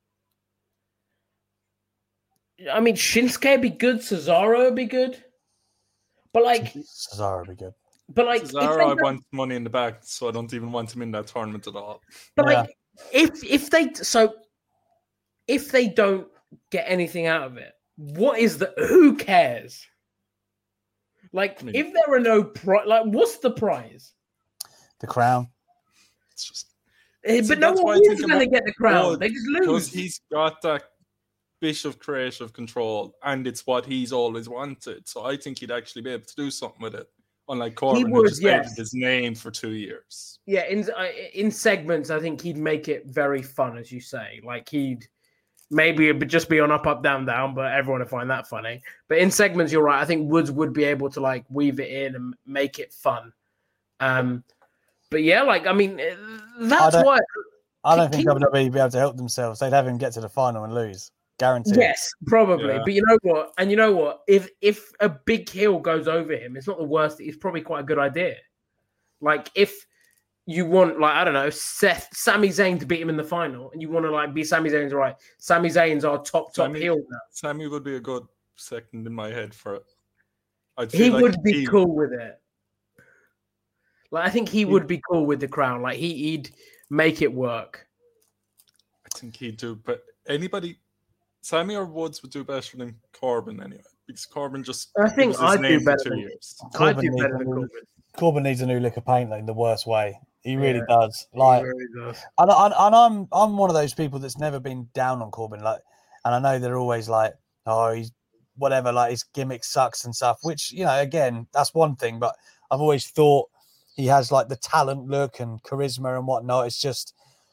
I mean Shinsuke would be good, Cesaro would be good. But like
Cesaro would be good.
But like
Cesaro, I want Money in the Bank, so I don't even want him in that tournament at all.
But yeah. like if if they so if they don't get anything out of it, what is the who cares? Like, I mean, if there are no prize, like, what's the prize?
The crown.
It's just,
uh, but no one is going to get the crown. Wood, they just lose.
Because he's got that bit of creative control, and it's what he's always wanted. So I think he'd actually be able to do something with it. Unlike Corbin, he would, who just yes. his name for two years.
Yeah, in uh, in segments, I think he'd make it very fun, as you say. Like, he'd maybe it would just be on up, up, down, down, but everyone would find that funny. But in segments, you're right. I think Woods would be able to like weave it in and make it fun. Um, but yeah, like I mean, that's
I
why
I don't think W W E would be able to help themselves. They'd have him get to the final and lose, guaranteed.
Yes, probably.
Yeah.
But you know what? And you know what? If if a big heel goes over him, it's not the worst. It's probably quite a good idea. Like if. You want, like, I don't know, Seth, Sami Zayn to beat him in the final, and you want to, like, be Sami Zayn's right. Sami Zayn's our top, top
Sami,
heel now.
Sami would be a good second in my head for it. I'd
he
like
would be
he...
cool with it. Like, I think he, he would be cool with the crown. Like, he, he'd make it work.
I think he'd do, but anybody, Sami or Woods would do better than Corbin anyway, because Corbin just.
I think I'd do better
for two
than
years.
I'd do better than Corbin.
Corbin needs a new lick of paint, like, in the worst way. He really yeah, does. Like,
really does.
And, and, and I'm I'm one of those people that's never been down on Corbin. Like, and I know they're always like, oh, he's whatever, like his gimmick sucks and stuff. Which, you know, again, that's one thing. But I've always thought he has like the talent, look, and charisma and whatnot. It's just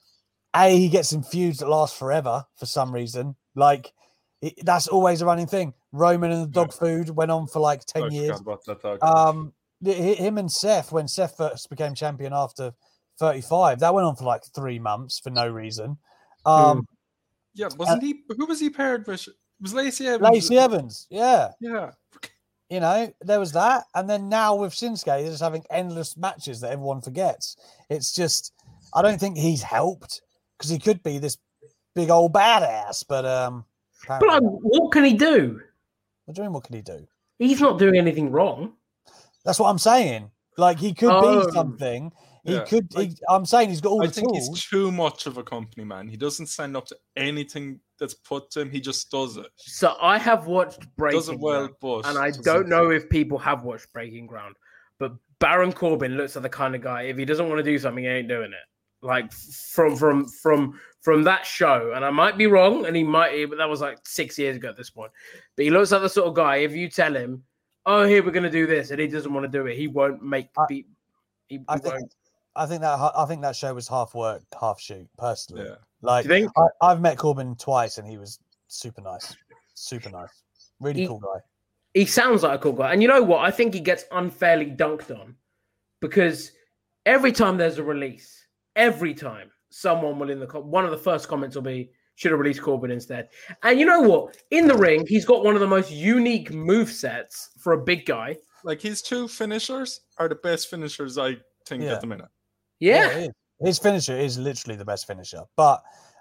a he gets in feuds that last forever for some reason. Like it, that's always a running thing. Roman and the dog yeah. food went on for like ten
I
years.
About that dog.
Um. Him and Seth, when Seth first became champion after thirty-five, that went on for like three months for no reason. Um,
yeah, wasn't he? Who was he paired with? It was Lacey Evans.
Lacey Evans, yeah.
Yeah.
You know, there was that. And then now with Shinsuke, they're just having endless matches that everyone forgets. It's just, I don't think he's helped because he could be this big old badass, but. um.
But like, what can he do?
What do you mean, what can he do?
He's not doing anything wrong.
That's what I'm saying. Like he could oh, be something. He
yeah.
could. He, I'm saying he's got all
I
the
think
tools.
He's too much of a company man. He doesn't stand up to anything that's put to him. He just does it.
So I have watched Breaking
does it well,
Ground,
but
and I don't know if people have watched Breaking Ground, but Baron Corbin looks like the kind of guy. If he doesn't want to do something, he ain't doing it. Like from from from from that show, and I might be wrong, and he might. But that was like six years ago at this point. But he looks like the sort of guy. If you tell him, oh, here we're going to do this, and he doesn't want to do it, he won't make
I,
beat. He, he
I think,
won't.
I think that I think that show was half work, half shoot. Personally,
yeah.
like
do you think?
I, I've met Corbin twice, and he was super nice, super nice, really
he,
cool guy.
He sounds like a cool guy, and you know what? I think he gets unfairly dunked on because every time there's a release, every time someone will in the one of the first comments will be, should have released Corbin instead. And you know what? In the ring, he's got one of the most unique movesets for a big guy.
Like his two finishers are the best finishers I think
yeah.
at the minute.
Yeah.
yeah his finisher is literally the best finisher. But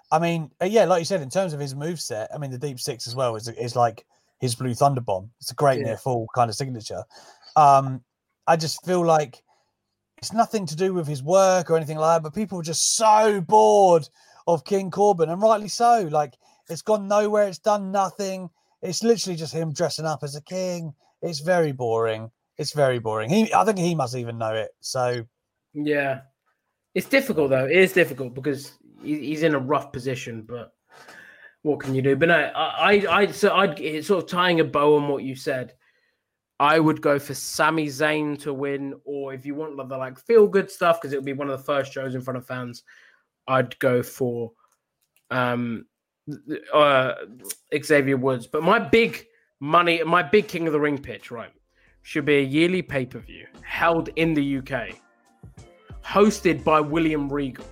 I mean, uh, yeah, like you said, in terms of his moveset, I mean, the deep six as well is is like his blue thunder bomb. It's a great
Yeah.
near fall kind of signature. Um, I just feel like it's nothing to do with his work or anything like that, but people are just so bored of King Corbin, and rightly so. Like, it's gone nowhere. It's done nothing. It's literally just him dressing up as a king. It's very boring. It's very boring. He, I think he must even know it. So,
yeah, it's difficult though. It is difficult because he, he's in a rough position. But what can you do? But no, I, I, I so I'd it's sort of tying a bow on what you said. I would go for Sami Zayn to win, or if you want the like feel good stuff, because it'll be one of the first shows in front of fans, I'd go for um, uh, Xavier Woods. But my big money, my big King of the Ring pitch, right, should be a yearly pay per view held in the U K, hosted by William Regal,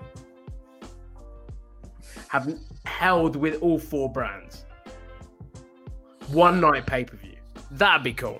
have held with all four brands, one night pay per view. That'd be cool.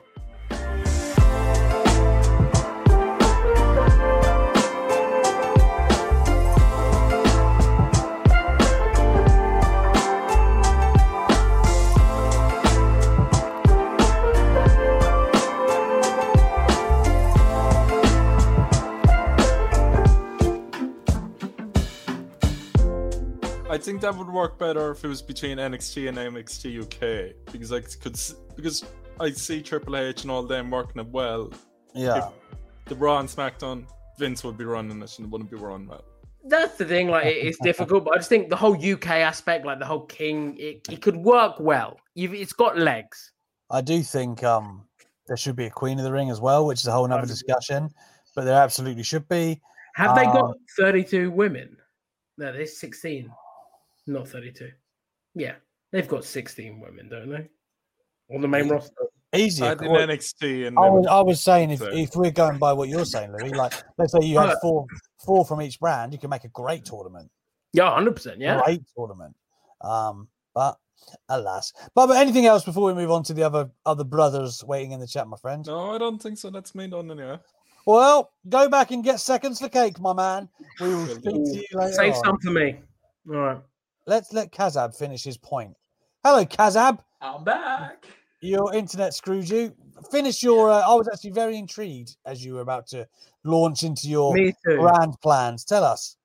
I think that would work better if it was between N X T and N X T U K, because I could because I see Triple H and all them working it well.
yeah.
If the Raw and SmackDown, Vince would be running it and it wouldn't be run well.
That's the thing. Like, it- it's difficult, but I just think the whole U K aspect, like the whole King, it, it could work well. You've, it's got legs.
I do think um, there should be a Queen of the Ring as well, which is a whole nother discussion, but there absolutely should be.
Have they got
Um,
thirty-two women? No, there's sixteen, not thirty-two. Yeah, they've got sixteen women, don't they? On the main roster.
Easier.
I think N X T and
I was, I was saying if,
So-
if we're going by what you're saying, Louis, like let's say you had
Uh,
four four from each brand, you can make a great tournament.
Yeah, one hundred percent. Yeah.
Great tournament. Um, but alas. But, but anything else before we move on to the other other brothers waiting in the chat, my friend?
No, I don't think so. That's me done anyway.
Well, go back and get seconds for cake, my man. We will speak to you later.
Save
on.
some for me. All right.
Let's let Kazab finish his point. Hello, Kazab.
I'm back.
Your internet screwed you. Finish your. Uh, I was actually very intrigued as you were about to launch into your
Me too.
grand plans. Tell us.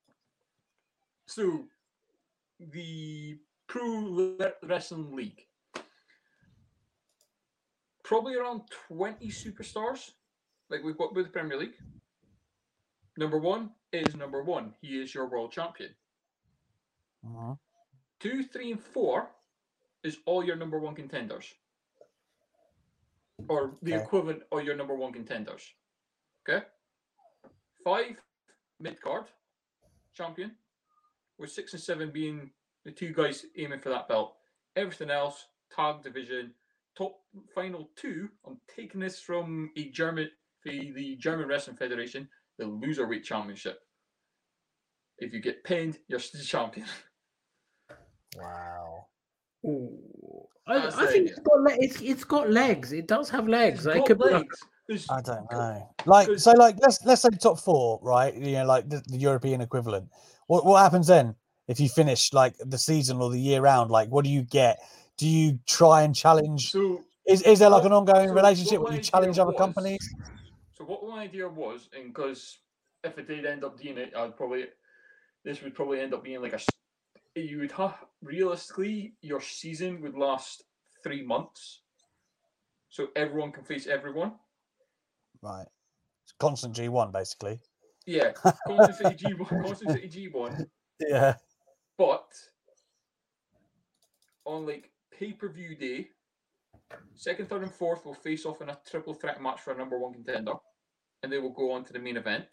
So, the Pro Le- Wrestling League. Probably around twenty superstars, like we've got with the Premier League. Number one is number one. He is your world champion.
Uh-huh.
Two, three, and four is all your number one contenders. Or the
Okay.
equivalent of your number one contenders. Okay? Five, mid card champion. With six and seven being the two guys aiming for that belt. Everything else, tag division, top final two. I'm taking this from a German, the, the German Wrestling Federation, the Loserweight Championship. If you get pinned, you're still champion.
Wow.
Ooh. I,
That's
I
the
think
idea.
it's got le- it's it's got legs. It does have legs.
It's
It
got
could be-
legs. There's-
I don't know. Like so, like let's let's say top four, right? You know, like the, the European equivalent. What what happens then if you finish like the season or the year round? Like, what do you get? Do you try and challenge?
So
Is is there like an ongoing
so
relationship
what
where
my
you challenge
idea
other
was-
companies?
So what my idea was, and because if it did end up doing it, I'd probably this would probably end up being like a. s- You would have realistically your season would last three months, so everyone can face everyone.
Right. It's constant G one basically.
Yeah, Constant City G one, Constant City G one,
Yeah.
but on like pay per view day, second, third, and fourth will face off in a triple threat match for a number one contender, and they will go on to the main event.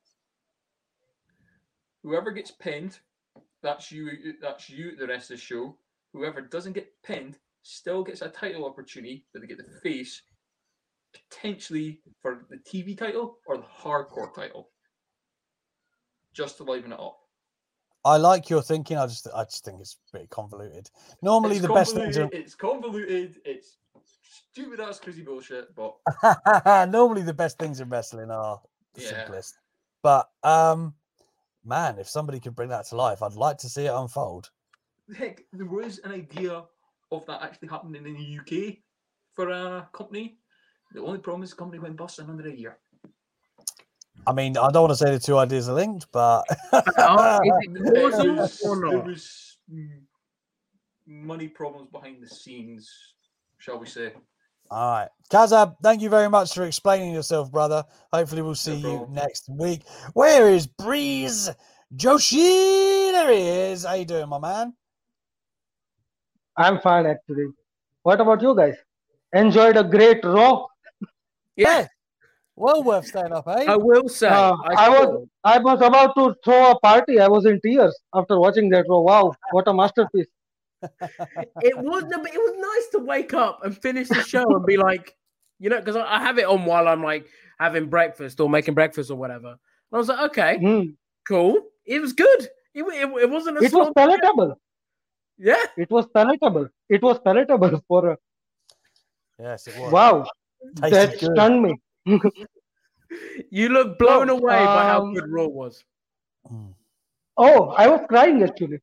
Whoever gets pinned, that's you. That's you. at The rest of the show. Whoever doesn't get pinned still gets a title opportunity that they get to face, potentially for the T V title or the hardcore title, just to liven it up.
I like your thinking. I just I just think it's a bit convoluted. Normally
It's
the best things
convoluted,
are
It's convoluted. It's stupid ass crazy bullshit, but
normally the best things in wrestling are the
Yeah.
simplest. But um man, if somebody could bring that to life, I'd like to see it unfold.
Heck, there was an idea of that actually happening in the U K for a company. The only problem is the company went bust in under a year.
I mean, I don't want to say the two ideas are linked, but
oh, is it
there
awesome
was,
or
there
not?
was money problems behind the scenes, shall we say.
All right. Kazab, thank you very much for explaining yourself, brother. Hopefully we'll see
No
you
problem.
next week. Where is Breeze Joshi? There he is. How you doing, my man?
I'm fine, actually. What about you guys? Enjoyed a great Raw?
Yeah,
well worth staying up, eh?
I will say.
Uh,
I,
I was
saw-
I was about to throw a party. I was in tears after watching that Raw. Wow, what a masterpiece!
It was no, but it was nice to wake up and finish the show and be like, you know, because I, I have it on while I'm like having breakfast or making breakfast or whatever. And I was like, okay,
Mm.
cool. It was good. It, it, it wasn't a
It was
slog.
palatable.
Yeah.
It was palatable. It was palatable for a
Yes, it was.
wow.
Tasted
That
good.
stunned me.
You look blown
So,
away by how
um,
good Raw was.
Oh, I was crying actually.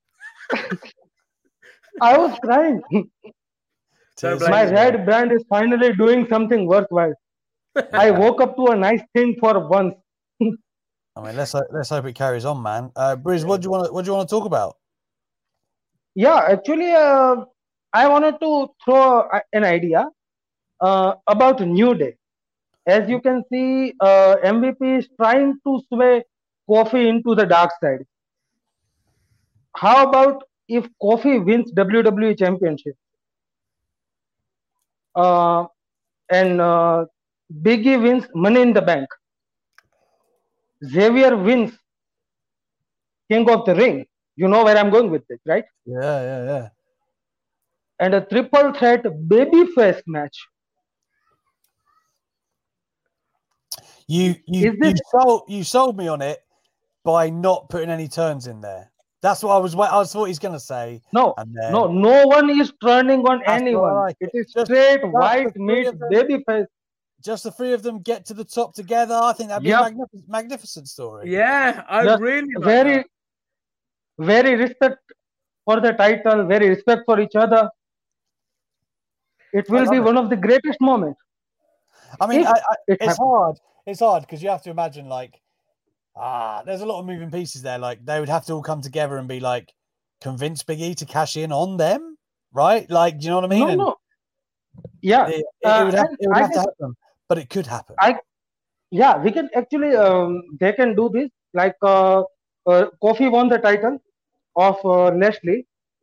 I was crying.
Tears
My
in the
red brand is finally doing something worthwhile. I woke up to a nice thing for once.
I mean, let's hope- let's hope it carries on, man. Uh, Briz, what do you want to what do you want to talk about?
Yeah, actually, uh, I wanted to throw a- an idea uh, about New Day. As you can see, uh, M V P is trying to sway Kofi into the dark side. How about if Kofi wins W W E Championship? Uh, and uh, Biggie wins Money in the Bank. Xavier wins King of the Ring. You know where I'm going with this, right?
Yeah, yeah, yeah.
And a triple threat babyface match.
You you
Is
you
this-
sold you sold me on it by not putting any turns in there. That's what I was wa- I was thought he's gonna say.
No,
And then-
no, no one is turning on
That's what I
anyone.
like
It
it.
is
Just-
straight
just
white
the three
meat
of them.
babyface.
Just the three of them get to the top together. I think that'd be
Yep.
a magnificent, magnificent story.
Yeah, I
Just
really like
very,
that.
very respect for the title, very respect for each other. It will
love
be
it.
one of the greatest moments.
I mean,
If
I, I,
it
it's
happens.
hard. It's hard because you have to imagine like, ah, there's a lot of moving pieces there. Like they would have to all come together and be like, convince Big E to cash in on them, right? Like, do you know what I mean?
No,
And
no. Yeah,
It, it,
uh,
would have,
and
it would
I
have to
guess-
happen, but it could happen.
I, yeah, we can actually, um, they can do this. Like, uh, uh, Kofi won the title of uh, Leslie,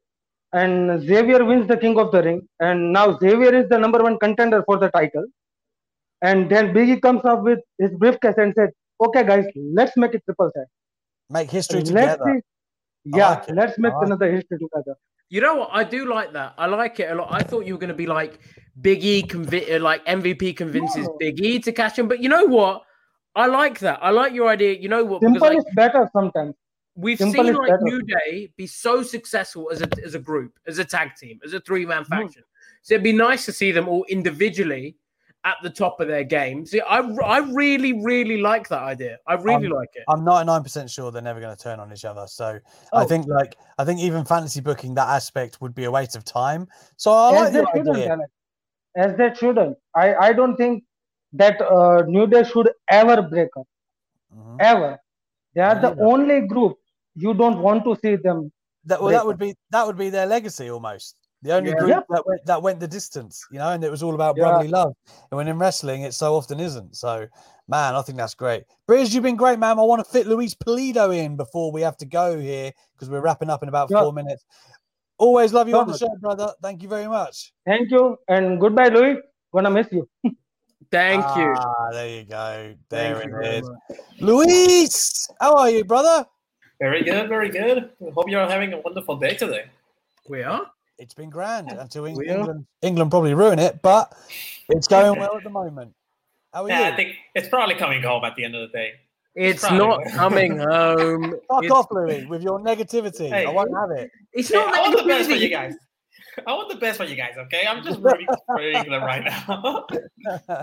and Xavier wins the King of the Ring, and now Xavier is the number one contender for the title. And then Biggie comes up with his briefcase and said, "Okay, guys, let's make it triple threat.
Make history
Let's
together.
see,
I
yeah,
like it.
let's make
I like
another history together."
You know what? I do like that. I like it a lot. I thought you were going to be like Big E, convi- like M V P convinces
No.
Big E to cash in. But you know what? I like that. I like your idea. You know what? Because
Simple
like,
is better sometimes.
we've
simple
seen
is
like
better.
New Day be so successful as a as a group, as a tag team, as a three man
Hmm.
faction. So it'd be nice to see them all individually at the top of their game. See, I I really really like that idea. I really
Um,
like it.
I'm ninety-nine percent sure they're never going to turn on each other. So I
Oh.
think like I think even fantasy booking that aspect would be a waste of time. So I
As
like
they
the
shouldn't,
idea.
Alex. As they shouldn't. I, I don't think that uh, New Day should ever break up.
Mhm.
Ever. They are
Me
the
neither.
only group you don't want to see them.
That well,
break
that would be that would be their legacy almost. The only
Yeah.
group
Yep.
that went that went the distance, you know, and it was all about
Yeah.
brotherly love. And when in wrestling, it so often isn't. So, man, I think that's great. Briz, you've been great, man. I want to fit Luis Pulido in before we have to go here because we're wrapping up in about
Sure.
four minutes. Always love you on the
Sure.
show, brother. Thank you very much.
Thank you and goodbye, Louis. Gonna miss you.
Thank you.
Ah, there you go. There
Thank you
it
very
is.
much.
Luis, how are you, brother?
Very good, very good. Hope you're having a wonderful day today.
We are.
It's been grand until Eng-
We are.
England England probably ruin it, but it's going well at the moment. How are
Yeah,
you?
I think it's probably coming home at the end of the day.
It's
probably
not
will.
coming home.
Fuck
It's,
off, Louis, with your negativity.
Hey.
I won't have it.
it's
Hey,
not
I want the best for
negativity.
you guys. I want the best for you guys, okay? I'm just rooting for England right now.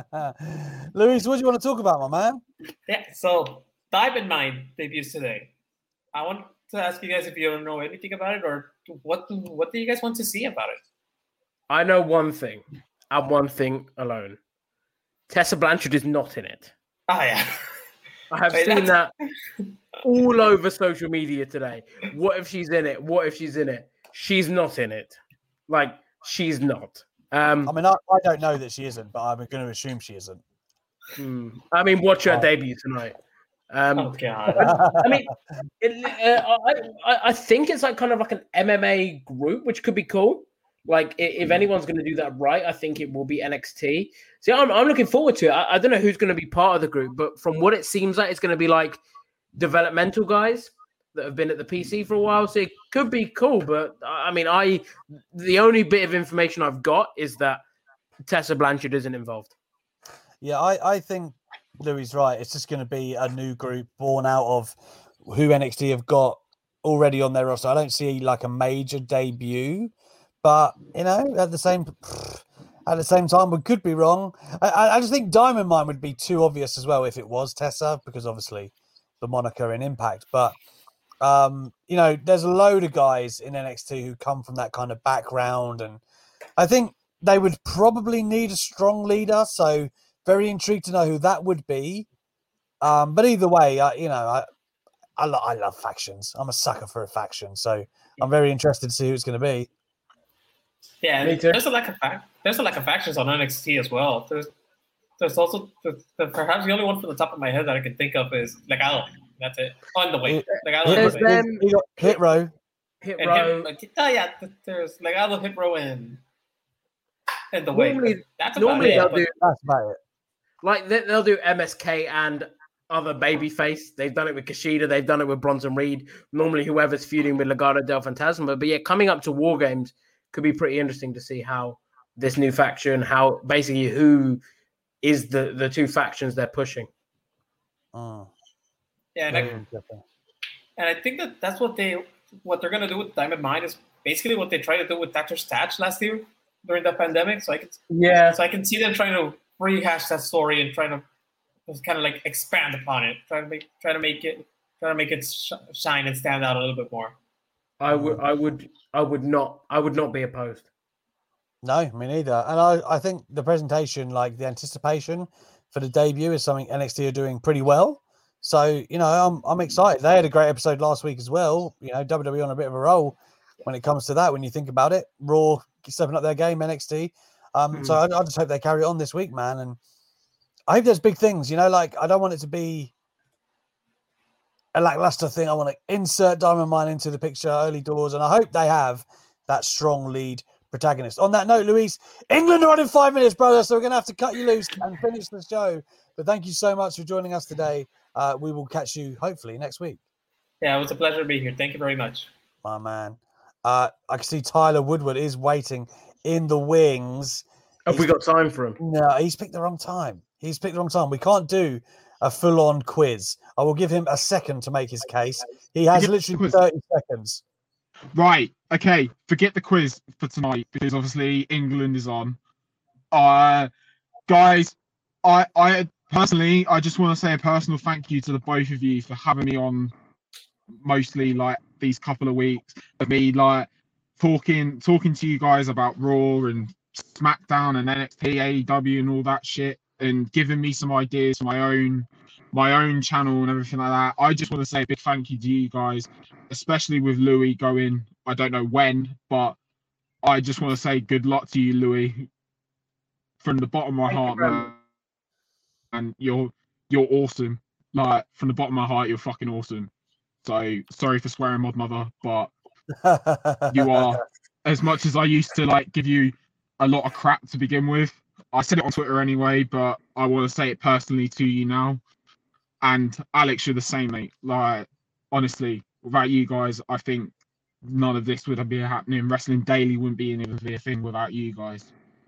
Luis, what do you want to talk about, my man?
Yeah, so Diamond Mine debuts today. I want to ask you guys if you don't know anything about it, or what what do you guys want to see about it?
I know one thing, and one thing alone. Tessa Blanchard is not in it.
Oh, yeah.
I have
Wait,
seen
that's-
that all over social media today. What if she's in it? What if she's in it? She's not in it. Like, she's not. Um,
I mean, I, I don't know that she isn't, but I'm going to assume she isn't.
hmm. I mean, watch her
Oh.
debut tonight. Um,
Oh, God.
I mean, it, uh, I, I, I think it's like kind of like an M M A group, which could be cool. Like, i- if anyone's going to do that right, I think it will be N X T. See, I'm, I'm looking forward to it. I, I don't know who's going to be part of the group, but from what it seems like, it's going to be like developmental guys that have been at the P C for a while. So it could be cool. But I I mean, I the only bit of information I've got is that Tessa Blanchard isn't involved.
Yeah, I, I think Louis right. It's just going to be a new group born out of who N X T have got already on their roster. I don't see like a major debut, but you know, at the same at the same time, we could be wrong. I, I- I just think Diamond Mine would be too obvious as well if it was Tessa, because obviously the moniker and Impact. But um, you know, there's a load of guys in N X T who come from that kind of background, and I think they would probably need a strong leader. So very intrigued to know who that would be. Um, but either way, I, you know, I I, lo- I love factions. I'm a sucker for a faction, so I'm very interested to see who it's going to be.
Yeah,
Me too.
there's a lack of fac- there's a lack of factions on N X T as well. There's there's also the, the, perhaps the only one from the top of my head that I can think of is Legado. That's it. On the way, Legado. on
There's
the way.
them-
You got Hit Row.
Hit
And
row.
Hit, oh yeah, th- there's Legado, Hit Row, and and the way.
Normally-
That's about
Normally
it.
they'll
but-
do
That's about it.
like they, they'll do M S K and other babyface. They've done it with Kushida. They've done it with Bronson Reed. Normally, whoever's feuding with Legado del Fantasma. But yeah, coming up to War Games could be pretty interesting to see how this new faction, how basically who is the the two factions they're pushing.
Mm,
yeah, and
very
I,
interesting.
and I think that that's what they what they're gonna do with Diamond Mine is basically what they tried to do with Doctor Statch last year during the pandemic. So I can
Yeah,
so I can see them trying to rehash that story and trying to just kind of like expand upon it, try to make try to make it try to make it sh- shine and stand out a little bit more.
I would, I would, I would not, I would not be opposed.
No, me neither. And I, I think the presentation, like the anticipation for the debut, is something N X T are doing pretty well. So, you know, I'm I'm excited. They had a great episode last week as well. You know, W W E on a bit of a roll when it comes to that. When you think about it, Raw stepping up their game, N X T. Um,
Mhm.
So I, I just hope they carry it on this week, man. And I hope there's big things. You know, like I don't want it to be a lackluster thing. I want to insert Diamond Mine into the picture early doors, and I hope they have that strong lead protagonist. On that note, Luis, England are on in five minutes, brother, so we're going to have to cut you loose and finish the show. But thank you so much for joining us today. Uh, we will catch you hopefully next week.
Yeah, it was a pleasure to be here. Thank you very much.
My man. Uh, I can see Tyler Woodward is waiting in the wings.
Have we got time for him?
No, he's picked the wrong time. He's picked the wrong time. We can't do a full-on quiz. I will give him a second to make his case. He has
Forget
literally
the quiz.
thirty seconds.
Right. Okay. Forget the quiz for tonight because obviously England is on. Uh, guys, I, I personally, I just want to say a personal thank you to the both of you for having me on. Mostly like these couple of weeks of me like talking, talking to you guys about Raw and SmackDown and N X T, A E W, and all that shit, and giving me some ideas for my own, my own channel and everything like that. I just want to say a big thank you to you guys, especially with Louis going. I don't know when, but I just want to say good luck to you, Louis, from the bottom of my
Thank you
heart,
very
man. And you're you're awesome. Like from the bottom of my heart, you're fucking awesome. So sorry for swearing, mod mother, but you are. As much as I used to like give you a lot of crap to begin with, I said it on Twitter anyway, but I want to say it personally to you now. And Alex, you're the same, mate. Like honestly, without you guys, I think none of this would be happening. Wrestling Daily wouldn't be even be a thing without you guys.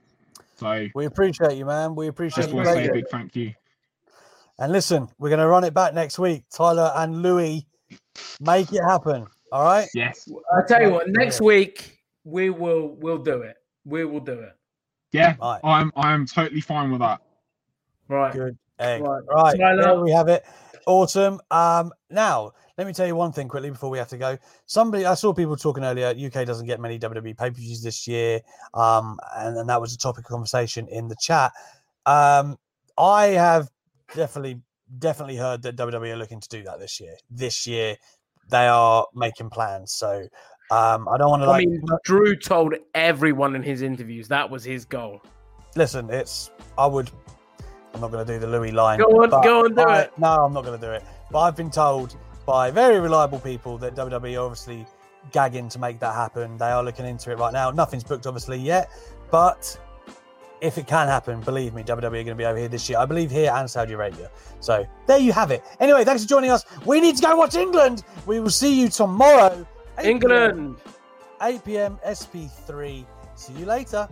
So
We appreciate you, man. We appreciate
just
you.
want to say
mate.
a big thank you.
And listen, we're going to run it back next week. Tyler and Louis, make it happen. All right?
Yes.
I tell you what, next week we will we'll do it. We will do it.
Yeah,
Right.
I'm I'm totally fine with that.
Right.
Good egg.
Right.
Right.
Tyler.
There we have it. Awesome. Um, now, let me tell you one thing quickly before we have to go. Somebody, I saw people talking earlier, U K doesn't get many W W E pay-per-views this year, um, and, and that was a topic of conversation in the chat. Um, I have definitely, definitely heard that W W E are looking to do that this year. This year, they are making plans. So um, I don't want to like...
I mean, Drew told everyone in his interviews that was his goal.
Listen, it's... I would... I'm not going to do the Louis line.
Go on, go on, do
I,
it.
No, I'm not going to do it. But I've been told by very reliable people that W W E are obviously gagging to make that happen. They are looking into it right now. Nothing's booked, obviously, yet. But if it can happen, believe me, W W E are going to be over here this year. I believe here and Saudi Arabia. So there you have it. Anyway, thanks for joining us. We need to go watch England. We will see you tomorrow.
England.
eight p.m. S P three. See you later.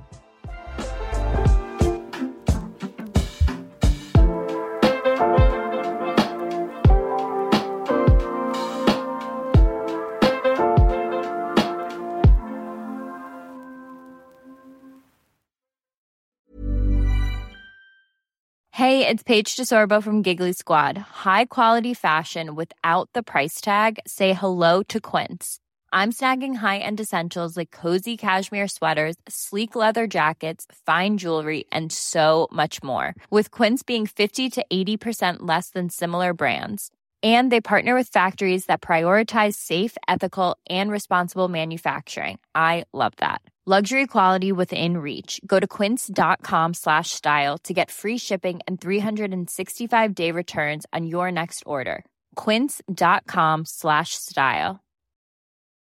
Hey, it's Paige DeSorbo from Giggly Squad. High quality fashion without the price tag. Say hello to Quince. I'm snagging high-end essentials like cozy cashmere sweaters, sleek leather jackets, fine jewelry, and so much more. With Quince being fifty to eighty percent less than similar brands. And they partner with factories that prioritize safe, ethical, and responsible manufacturing. I love that. Luxury quality within reach. Go to quince.com slash style to get free shipping and three sixty-five day returns on your next order. Quince.com slash style.